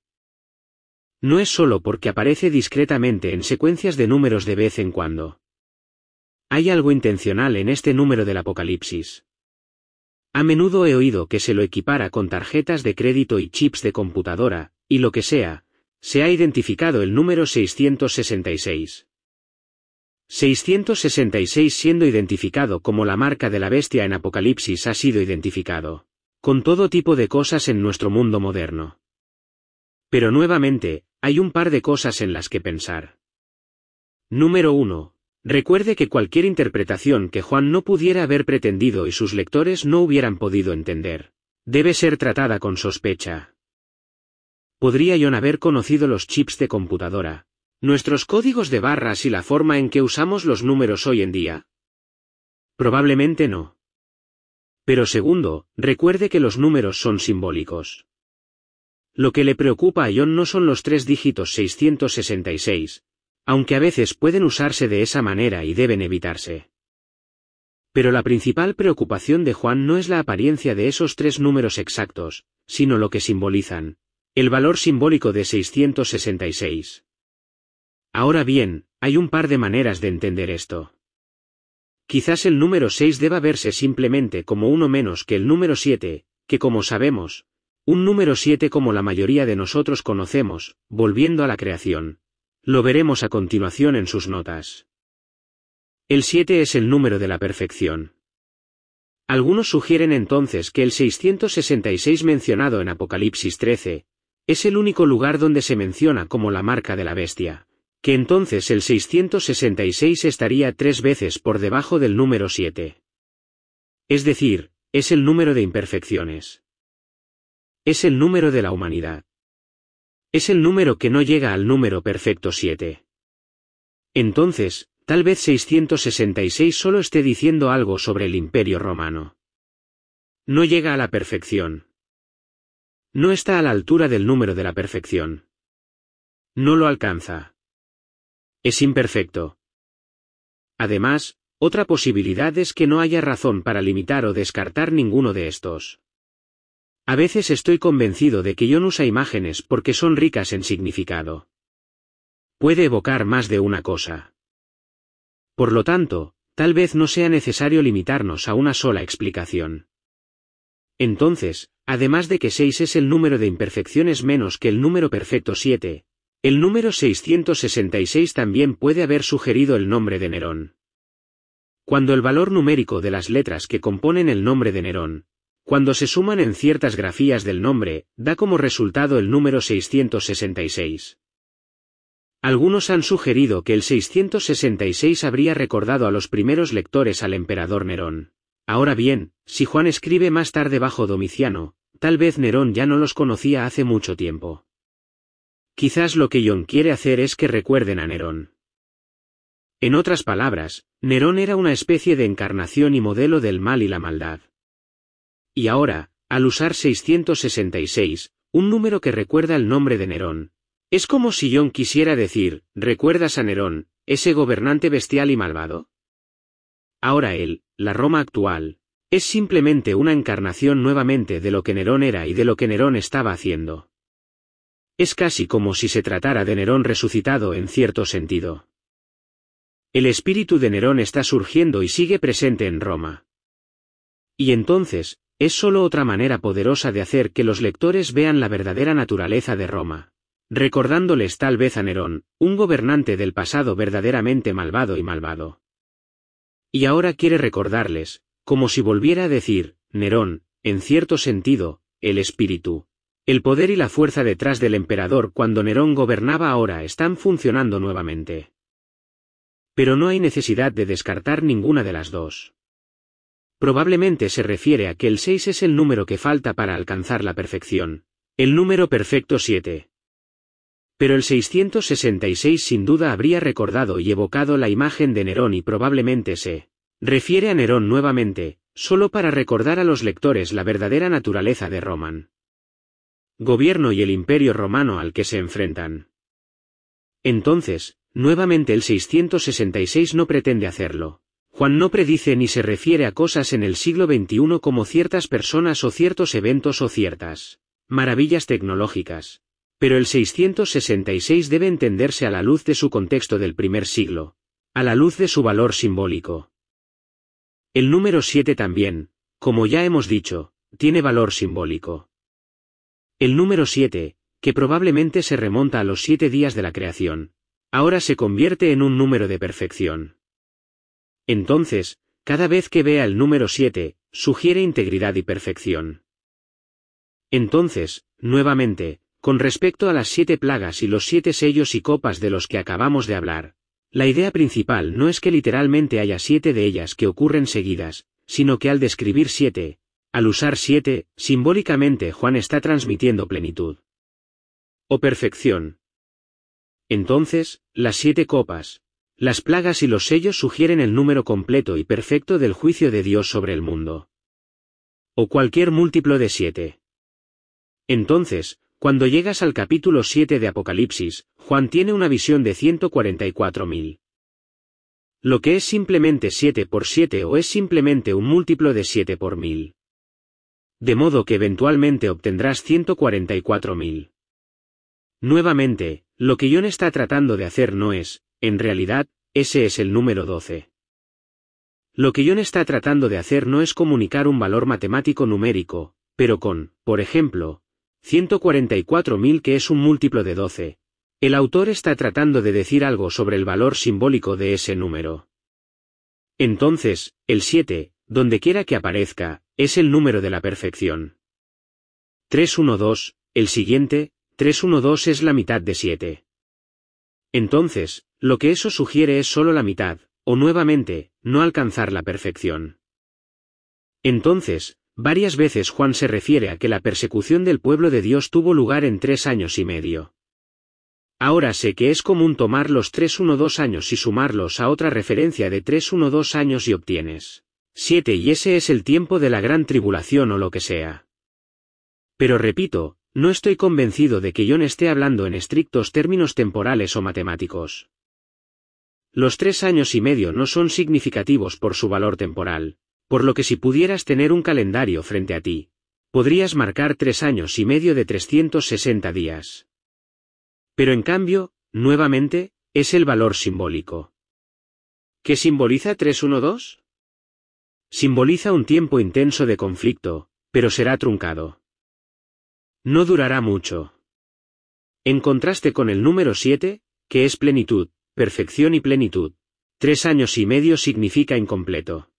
No es solo porque aparece discretamente en secuencias de números de vez en cuando. Hay algo intencional en este número del Apocalipsis. A menudo he oído que se lo equipara con tarjetas de crédito y chips de computadora, y lo que sea, se ha identificado el número seiscientos sesenta y seis. seiscientos sesenta y seis siendo identificado como la marca de la bestia en Apocalipsis ha sido identificado con todo tipo de cosas en nuestro mundo moderno. Pero nuevamente, hay un par de cosas en las que pensar. Número uno. Recuerde que cualquier interpretación que Juan no pudiera haber pretendido y sus lectores no hubieran podido entender, debe ser tratada con sospecha. ¿Podría John haber conocido los chips de computadora, nuestros códigos de barras y la forma en que usamos los números hoy en día? Probablemente no. Pero segundo, recuerde que los números son simbólicos. Lo que le preocupa a John no son los tres dígitos seiscientos sesenta y seis, aunque a veces pueden usarse de esa manera y deben evitarse. Pero la principal preocupación de Juan no es la apariencia de esos tres números exactos, sino lo que simbolizan, el valor simbólico de seiscientos sesenta y seis. Ahora bien, hay un par de maneras de entender esto. Quizás el número seis deba verse simplemente como uno menos que el número siete, que como sabemos, un número siete como la mayoría de nosotros conocemos, volviendo a la creación. Lo veremos a continuación en sus notas. El siete es el número de la perfección. Algunos sugieren entonces que el seiscientos sesenta y seis mencionado en Apocalipsis trece, es el único lugar donde se menciona como la marca de la bestia, que entonces el seiscientos sesenta y seis estaría tres veces por debajo del número siete. Es decir, es el número de imperfecciones. Es el número de la humanidad. Es el número que no llega al número perfecto siete. Entonces, tal vez seiscientos sesenta y seis solo esté diciendo algo sobre el Imperio Romano. No llega a la perfección. No está a la altura del número de la perfección. No lo alcanza. Es imperfecto. Además, otra posibilidad es que no haya razón para limitar o descartar ninguno de estos. A veces estoy convencido de que John usa imágenes porque son ricas en significado. Puede evocar más de una cosa. Por lo tanto, tal vez no sea necesario limitarnos a una sola explicación. Entonces, además de que seis es el número de imperfecciones menos que el número perfecto siete, el número seiscientos sesenta y seis también puede haber sugerido el nombre de Nerón. Cuando el valor numérico de las letras que componen el nombre de Nerón, cuando se suman en ciertas grafías del nombre, da como resultado el número seiscientos sesenta y seis. Algunos han sugerido que el seiscientos sesenta y seis habría recordado a los primeros lectores al emperador Nerón. Ahora bien, si Juan escribe más tarde bajo Domiciano, tal vez Nerón ya no los conocía hace mucho tiempo. Quizás lo que John quiere hacer es que recuerden a Nerón. En otras palabras, Nerón era una especie de encarnación y modelo del mal y la maldad. Y ahora, al usar seiscientos sesenta y seis, un número que recuerda el nombre de Nerón, es como si John quisiera decir, ¿recuerdas a Nerón, ese gobernante bestial y malvado? Ahora él, la Roma actual, es simplemente una encarnación nuevamente de lo que Nerón era y de lo que Nerón estaba haciendo. Es casi como si se tratara de Nerón resucitado en cierto sentido. El espíritu de Nerón está surgiendo y sigue presente en Roma. Y entonces, es solo otra manera poderosa de hacer que los lectores vean la verdadera naturaleza de Roma, recordándoles tal vez a Nerón, un gobernante del pasado verdaderamente malvado y malvado. Y ahora quiere recordarles, como si volviera a decir, Nerón, en cierto sentido, el espíritu, el poder y la fuerza detrás del emperador cuando Nerón gobernaba ahora están funcionando nuevamente. Pero no hay necesidad de descartar ninguna de las dos. Probablemente se refiere a que el seis es el número que falta para alcanzar la perfección, el número perfecto siete. Pero el seiscientos sesenta y seis sin duda habría recordado y evocado la imagen de Nerón y probablemente se refiere a Nerón nuevamente, solo para recordar a los lectores la verdadera naturaleza de Roman gobierno y el imperio romano al que se enfrentan. Entonces, nuevamente el seiscientos sesenta y seis no pretende hacerlo. Juan no predice ni se refiere a cosas en el siglo veintiuno como ciertas personas o ciertos eventos o ciertas maravillas tecnológicas. Pero el seiscientos sesenta y seis debe entenderse a la luz de su contexto del primer siglo, a la luz de su valor simbólico. El número siete también, como ya hemos dicho, tiene valor simbólico. El número siete, que probablemente se remonta a los siete días de la creación, ahora se convierte en un número de perfección. Entonces, cada vez que vea el número siete, sugiere integridad y perfección. Entonces, nuevamente, con respecto a las siete plagas y los siete sellos y copas de los que acabamos de hablar, la idea principal no es que literalmente haya siete de ellas que ocurren seguidas, sino que al describir siete, al usar siete, simbólicamente Juan está transmitiendo plenitud o perfección. Entonces, las siete copas, las plagas y los sellos sugieren el número completo y perfecto del juicio de Dios sobre el mundo. O cualquier múltiplo de siete. Entonces, cuando llegas al capítulo siete de Apocalipsis, Juan tiene una visión de ciento cuarenta y cuatro mil. Lo que es simplemente siete por siete o es simplemente un múltiplo de siete por mil. De modo que eventualmente obtendrás ciento cuarenta y cuatro mil. Nuevamente, lo que John está tratando de hacer no es, en realidad, ese es el número doce. Lo que John está tratando de hacer no es comunicar un valor matemático numérico, pero con, por ejemplo, ciento cuarenta y cuatro mil que es un múltiplo de doce. El autor está tratando de decir algo sobre el valor simbólico de ese número. Entonces, el siete, donde quiera que aparezca, es el número de la perfección. trescientos doce, el siguiente, trescientos doce es la mitad de siete. Entonces, lo que eso sugiere es solo la mitad, o nuevamente, no alcanzar la perfección. Entonces, varias veces Juan se refiere a que la persecución del pueblo de Dios tuvo lugar en tres años y medio. Ahora sé que es común tomar los trescientos doce años y sumarlos a otra referencia de trescientos doce años y obtienes siete y ese es el tiempo de la gran tribulación o lo que sea. Pero repito, no estoy convencido de que John esté hablando en estrictos términos temporales o matemáticos. Los tres años y medio no son significativos por su valor temporal, por lo que si pudieras tener un calendario frente a ti, podrías marcar tres años y medio de trescientos sesenta días. Pero en cambio, nuevamente, es el valor simbólico. ¿Qué simboliza trescientos doce? Simboliza un tiempo intenso de conflicto, pero será truncado. No durará mucho. En contraste con el número siete, que es plenitud, perfección y plenitud, tres años y medio significa incompleto.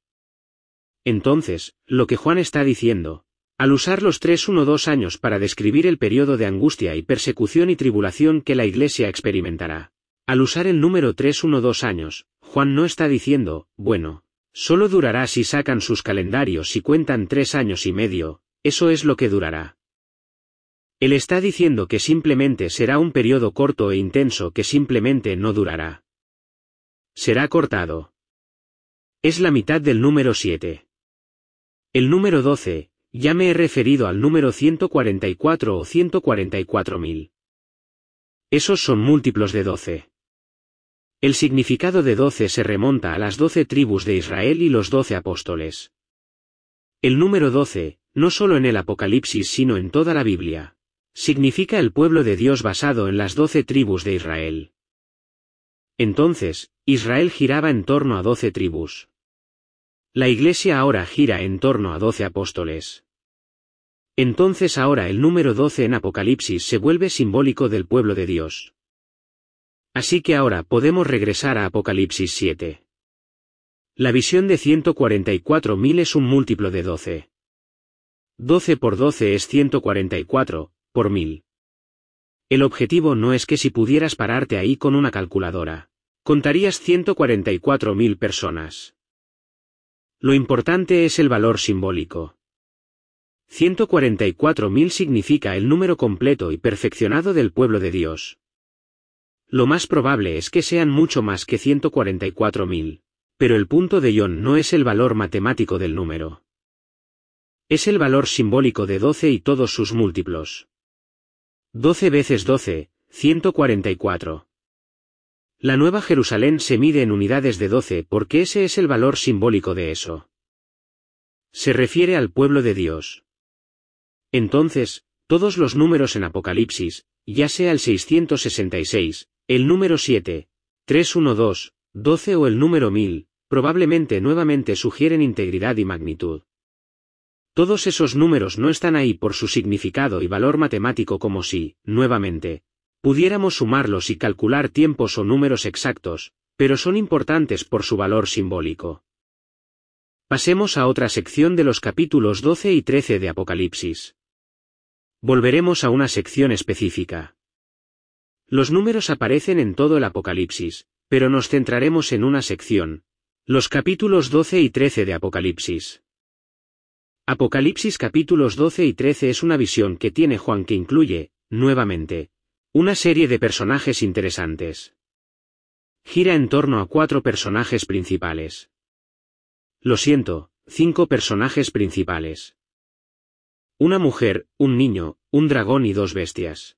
Entonces, lo que Juan está diciendo, al usar los trescientos doce años para describir el periodo de angustia y persecución y tribulación que la Iglesia experimentará, Al usar el número trescientos doce años, Juan no está diciendo, bueno, solo durará si sacan sus calendarios y cuentan tres años y medio, eso es lo que durará. Él está diciendo que simplemente será un periodo corto e intenso que simplemente no durará. Será cortado. Es la mitad del número siete. El número doce, ya me he referido al número ciento cuarenta y cuatro o ciento cuarenta y cuatro mil. Esos son múltiplos de doce. El significado de doce se remonta a las doce tribus de Israel y los doce apóstoles. El número doce, no solo en el Apocalipsis sino en toda la Biblia, significa el pueblo de Dios basado en las doce tribus de Israel. Entonces, Israel giraba en torno a doce tribus. La Iglesia ahora gira en torno a doce apóstoles. Entonces ahora el número doce en Apocalipsis se vuelve simbólico del pueblo de Dios. Así que ahora podemos regresar a Apocalipsis siete. La visión de ciento cuarenta y cuatro mil es un múltiplo de doce. doce por doce es ciento cuarenta y cuatro, por mil. El objetivo no es que si pudieras pararte ahí con una calculadora, contarías ciento cuarenta y cuatro mil personas. Lo importante es el valor simbólico. ciento cuarenta y cuatro mil significa el número completo y perfeccionado del pueblo de Dios. Lo más probable es que sean mucho más que ciento cuarenta y cuatro mil, pero el punto de John no es el valor matemático del número. Es el valor simbólico de doce y todos sus múltiplos. doce veces doce, ciento cuarenta y cuatro. La Nueva Jerusalén se mide en unidades de doce porque ese es el valor simbólico de eso. Se refiere al pueblo de Dios. Entonces, todos los números en Apocalipsis, ya sea el seiscientos sesenta y seis, el número siete, trescientos doce, doce o el número mil, probablemente nuevamente sugieren integridad y magnitud. Todos esos números no están ahí por su significado y valor matemático como si, nuevamente, pudiéramos sumarlos y calcular tiempos o números exactos, pero son importantes por su valor simbólico. Pasemos a otra sección de los capítulos doce y trece de Apocalipsis. Volveremos a una sección específica. Los números aparecen en todo el Apocalipsis, pero nos centraremos en una sección, los capítulos doce y trece de Apocalipsis. Apocalipsis capítulos doce y trece es una visión que tiene Juan que incluye, nuevamente, una serie de personajes interesantes. Gira en torno a cuatro personajes principales. Lo siento, cinco personajes principales. Una mujer, un niño, un dragón y dos bestias.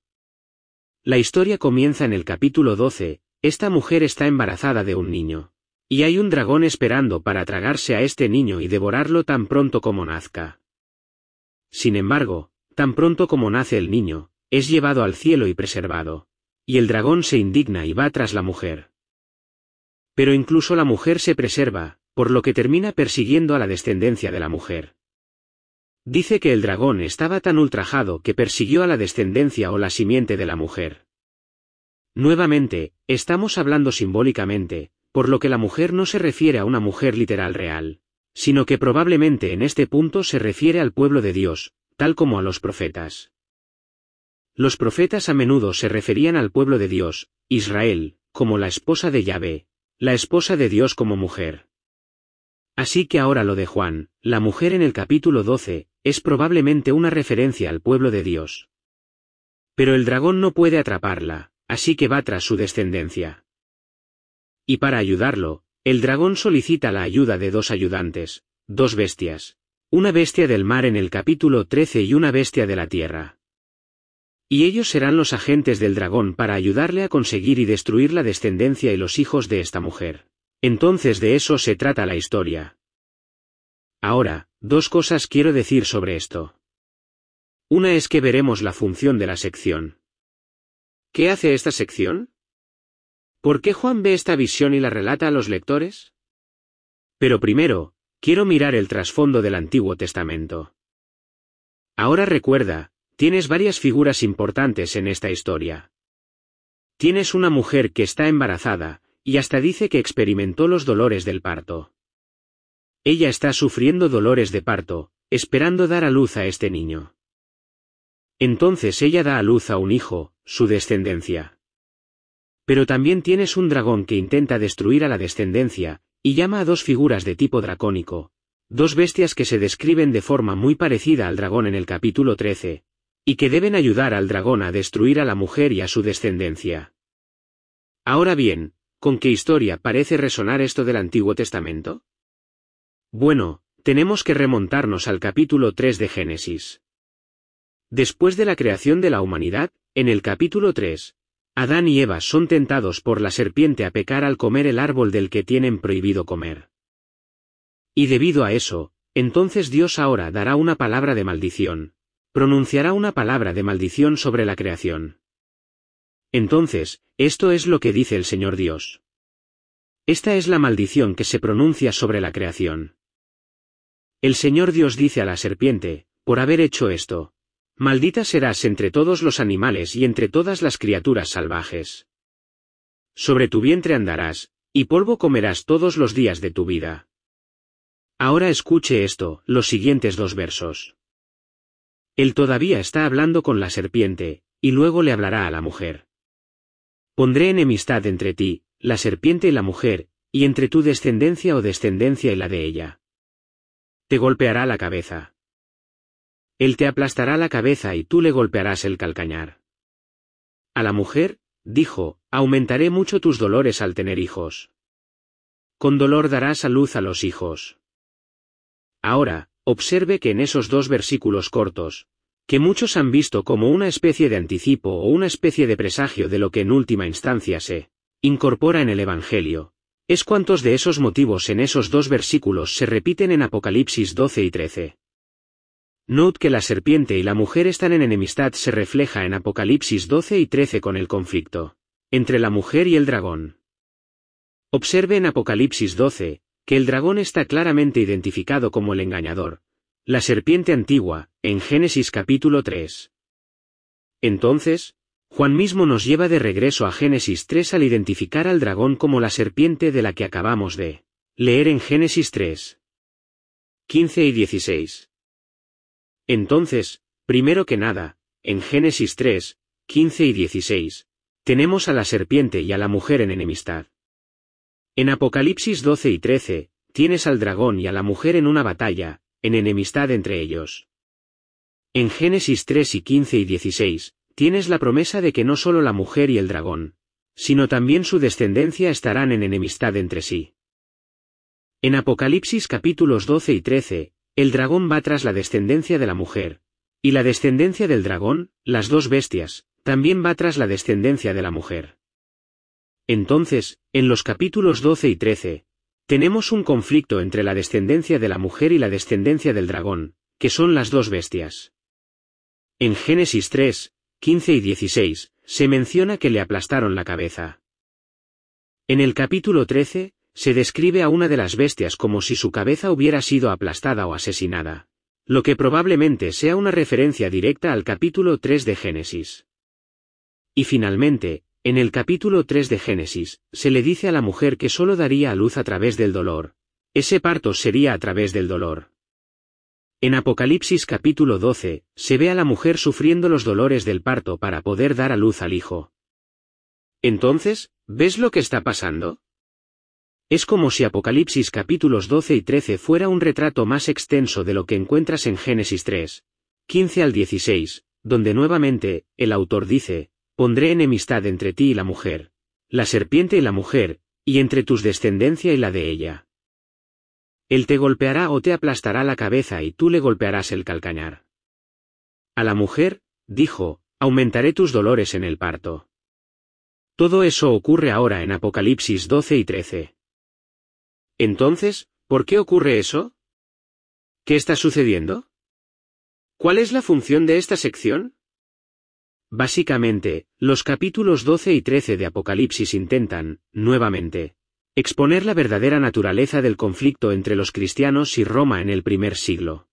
La historia comienza en el capítulo doce, esta mujer está embarazada de un niño. Y hay un dragón esperando para tragarse a este niño y devorarlo tan pronto como nazca. Sin embargo, tan pronto como nace el niño, es llevado al cielo y preservado. Y el dragón se indigna y va tras la mujer. Pero incluso la mujer se preserva, por lo que termina persiguiendo a la descendencia de la mujer. Dice que el dragón estaba tan ultrajado que persiguió a la descendencia o la simiente de la mujer. Nuevamente, estamos hablando simbólicamente, por lo que la mujer no se refiere a una mujer literal real, sino que probablemente en este punto se refiere al pueblo de Dios, tal como a los profetas. Los profetas a menudo se referían al pueblo de Dios, Israel, como la esposa de Yahvé, la esposa de Dios como mujer. Así que ahora lo de Juan, la mujer en el capítulo doce, es probablemente una referencia al pueblo de Dios. Pero el dragón no puede atraparla, así que va tras su descendencia. Y para ayudarlo, el dragón solicita la ayuda de dos ayudantes, dos bestias, una bestia del mar en el capítulo trece y una bestia de la tierra. Y ellos serán los agentes del dragón para ayudarle a conseguir y destruir la descendencia y los hijos de esta mujer. Entonces de eso se trata la historia. Ahora, dos cosas quiero decir sobre esto. Una es que veremos la función de la sección. ¿Qué hace esta sección? ¿Por qué Juan ve esta visión y la relata a los lectores? Pero primero, quiero mirar el trasfondo del Antiguo Testamento. Ahora recuerda, tienes varias figuras importantes en esta historia. Tienes una mujer que está embarazada, y hasta dice que experimentó los dolores del parto. Ella está sufriendo dolores de parto, esperando dar a luz a este niño. Entonces ella da a luz a un hijo, su descendencia. Pero también tienes un dragón que intenta destruir a la descendencia, y llama a dos figuras de tipo dracónico, dos bestias que se describen de forma muy parecida al dragón en el capítulo trece, y que deben ayudar al dragón a destruir a la mujer y a su descendencia. Ahora bien, ¿con qué historia parece resonar esto del Antiguo Testamento? Bueno, tenemos que remontarnos al capítulo tres de Génesis. Después de la creación de la humanidad, en el capítulo tres, Adán y Eva son tentados por la serpiente a pecar al comer el árbol del que tienen prohibido comer. Y debido a eso, entonces Dios ahora dará una palabra de maldición. Pronunciará una palabra de maldición sobre la creación. Entonces, esto es lo que dice el Señor Dios. Esta es la maldición que se pronuncia sobre la creación. El Señor Dios dice a la serpiente, por haber hecho esto, maldita serás entre todos los animales y entre todas las criaturas salvajes. Sobre tu vientre andarás, y polvo comerás todos los días de tu vida. Ahora escuche esto, los siguientes dos versos. Él todavía está hablando con la serpiente, y luego le hablará a la mujer. Pondré enemistad entre ti, la serpiente y la mujer, y entre tu descendencia o descendencia y la de ella. Te golpeará la cabeza. Él te aplastará la cabeza y tú le golpearás el calcañar. A la mujer, dijo, aumentaré mucho tus dolores al tener hijos. Con dolor darás a luz a los hijos. Ahora, observe que en esos dos versículos cortos, que muchos han visto como una especie de anticipo o una especie de presagio de lo que en última instancia se incorpora en el Evangelio, es cuántos de esos motivos en esos dos versículos se repiten en Apocalipsis doce y trece. Note que la serpiente y la mujer están en enemistad se refleja en Apocalipsis doce y trece con el conflicto entre la mujer y el dragón. Observe en Apocalipsis doce, que el dragón está claramente identificado como el engañador, la serpiente antigua, en Génesis capítulo tres. Entonces, Juan mismo nos lleva de regreso a Génesis tres al identificar al dragón como la serpiente de la que acabamos de leer en Génesis tres, quince y dieciséis. Entonces, primero que nada, en Génesis tres, quince y dieciséis, tenemos a la serpiente y a la mujer en enemistad. En Apocalipsis doce y trece, tienes al dragón y a la mujer en una batalla, en enemistad entre ellos. En Génesis tres y quince y dieciséis, tienes la promesa de que no solo la mujer y el dragón, sino también su descendencia estarán en enemistad entre sí. En Apocalipsis capítulos doce y trece, el dragón va tras la descendencia de la mujer, y la descendencia del dragón, las dos bestias, también va tras la descendencia de la mujer. Entonces, en los capítulos doce y trece, tenemos un conflicto entre la descendencia de la mujer y la descendencia del dragón, que son las dos bestias. En Génesis tres, quince y dieciséis, se menciona que le aplastaron la cabeza. En el capítulo trece, se describe a una de las bestias como si su cabeza hubiera sido aplastada o asesinada, lo que probablemente sea una referencia directa al capítulo tres de Génesis. Y finalmente, en el capítulo tres de Génesis, se le dice a la mujer que solo daría a luz a través del dolor. Ese parto sería a través del dolor. En Apocalipsis capítulo doce, se ve a la mujer sufriendo los dolores del parto para poder dar a luz al hijo. Entonces, ¿ves lo que está pasando? Es como si Apocalipsis capítulos doce y trece fuera un retrato más extenso de lo que encuentras en Génesis tres, quince al dieciséis, donde nuevamente, el autor dice, pondré enemistad entre ti y la mujer, la serpiente y la mujer, y entre tus descendencia y la de ella. Él te golpeará o te aplastará la cabeza y tú le golpearás el calcañar. A la mujer, dijo, aumentaré tus dolores en el parto. Todo eso ocurre ahora en Apocalipsis doce y trece. Entonces, ¿por qué ocurre eso? ¿Qué está sucediendo? ¿Cuál es la función de esta sección? Básicamente, los capítulos doce y trece de Apocalipsis intentan, nuevamente, exponer la verdadera naturaleza del conflicto entre los cristianos y Roma en el primer siglo.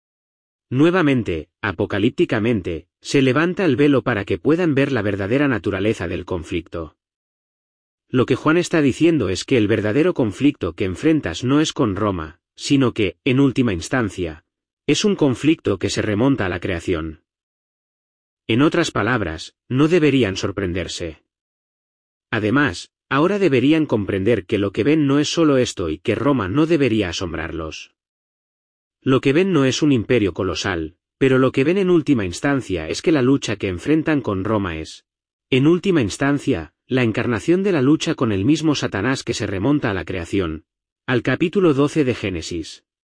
Nuevamente, apocalípticamente, se levanta el velo para que puedan ver la verdadera naturaleza del conflicto. Lo que Juan está diciendo es que el verdadero conflicto que enfrentas no es con Roma, sino que, en última instancia, es un conflicto que se remonta a la creación. En otras palabras, no deberían sorprenderse. Además, ahora deberían comprender que lo que ven no es solo esto y que Roma no debería asombrarlos. Lo que ven no es un imperio colosal, pero lo que ven en última instancia es que la lucha que enfrentan con Roma es, en última instancia, la encarnación de la lucha con el mismo Satanás que se remonta a la creación, al capítulo doce de Génesis.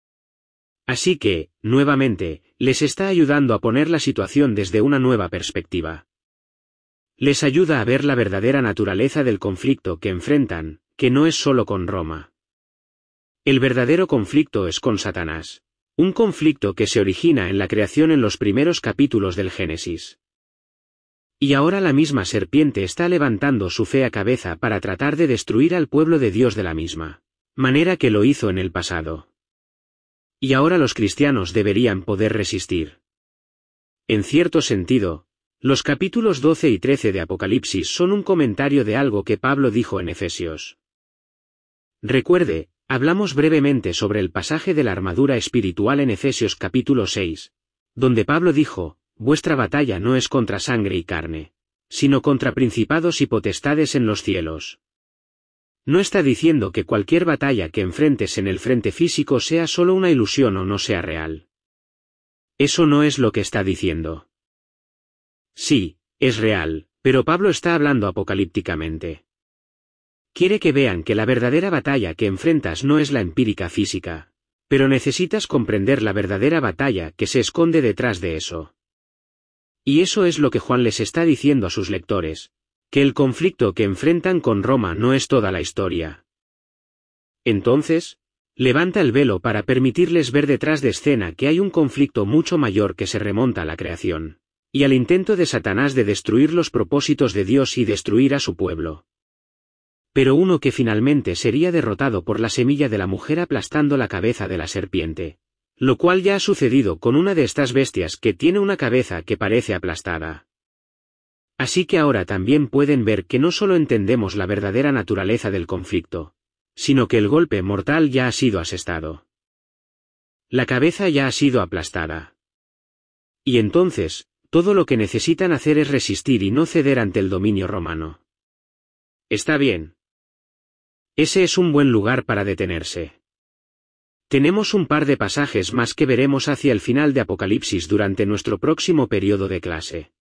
Así que, nuevamente, les está ayudando a poner la situación desde una nueva perspectiva. Les ayuda a ver la verdadera naturaleza del conflicto que enfrentan, que no es solo con Roma. El verdadero conflicto es con Satanás. Un conflicto que se origina en la creación en los primeros capítulos del Génesis. Y ahora la misma serpiente está levantando su fea cabeza para tratar de destruir al pueblo de Dios de la misma manera que lo hizo en el pasado. Y ahora los cristianos deberían poder resistir. En cierto sentido, los capítulos doce y trece de Apocalipsis son un comentario de algo que Pablo dijo en Efesios. Recuerde, hablamos brevemente sobre el pasaje de la armadura espiritual en Efesios capítulo seis, donde Pablo dijo, vuestra batalla no es contra sangre y carne, sino contra principados y potestades en los cielos. No está diciendo que cualquier batalla que enfrentes en el frente físico sea solo una ilusión o no sea real. Eso no es lo que está diciendo. Sí, es real, pero Pablo está hablando apocalípticamente. Quiere que vean que la verdadera batalla que enfrentas no es la empírica física, pero necesitas comprender la verdadera batalla que se esconde detrás de eso. Y eso es lo que Juan les está diciendo a sus lectores, que el conflicto que enfrentan con Roma no es toda la historia. Entonces, levanta el velo para permitirles ver detrás de escena que hay un conflicto mucho mayor que se remonta a la creación, y al intento de Satanás de destruir los propósitos de Dios y destruir a su pueblo. Pero uno que finalmente sería derrotado por la semilla de la mujer aplastando la cabeza de la serpiente, lo cual ya ha sucedido con una de estas bestias que tiene una cabeza que parece aplastada. Así que ahora también pueden ver que no solo entendemos la verdadera naturaleza del conflicto, sino que el golpe mortal ya ha sido asestado. La cabeza ya ha sido aplastada. Y entonces, todo lo que necesitan hacer es resistir y no ceder ante el dominio romano. Está bien. Ese es un buen lugar para detenerse. Tenemos un par de pasajes más que veremos hacia el final de Apocalipsis durante nuestro próximo periodo de clase.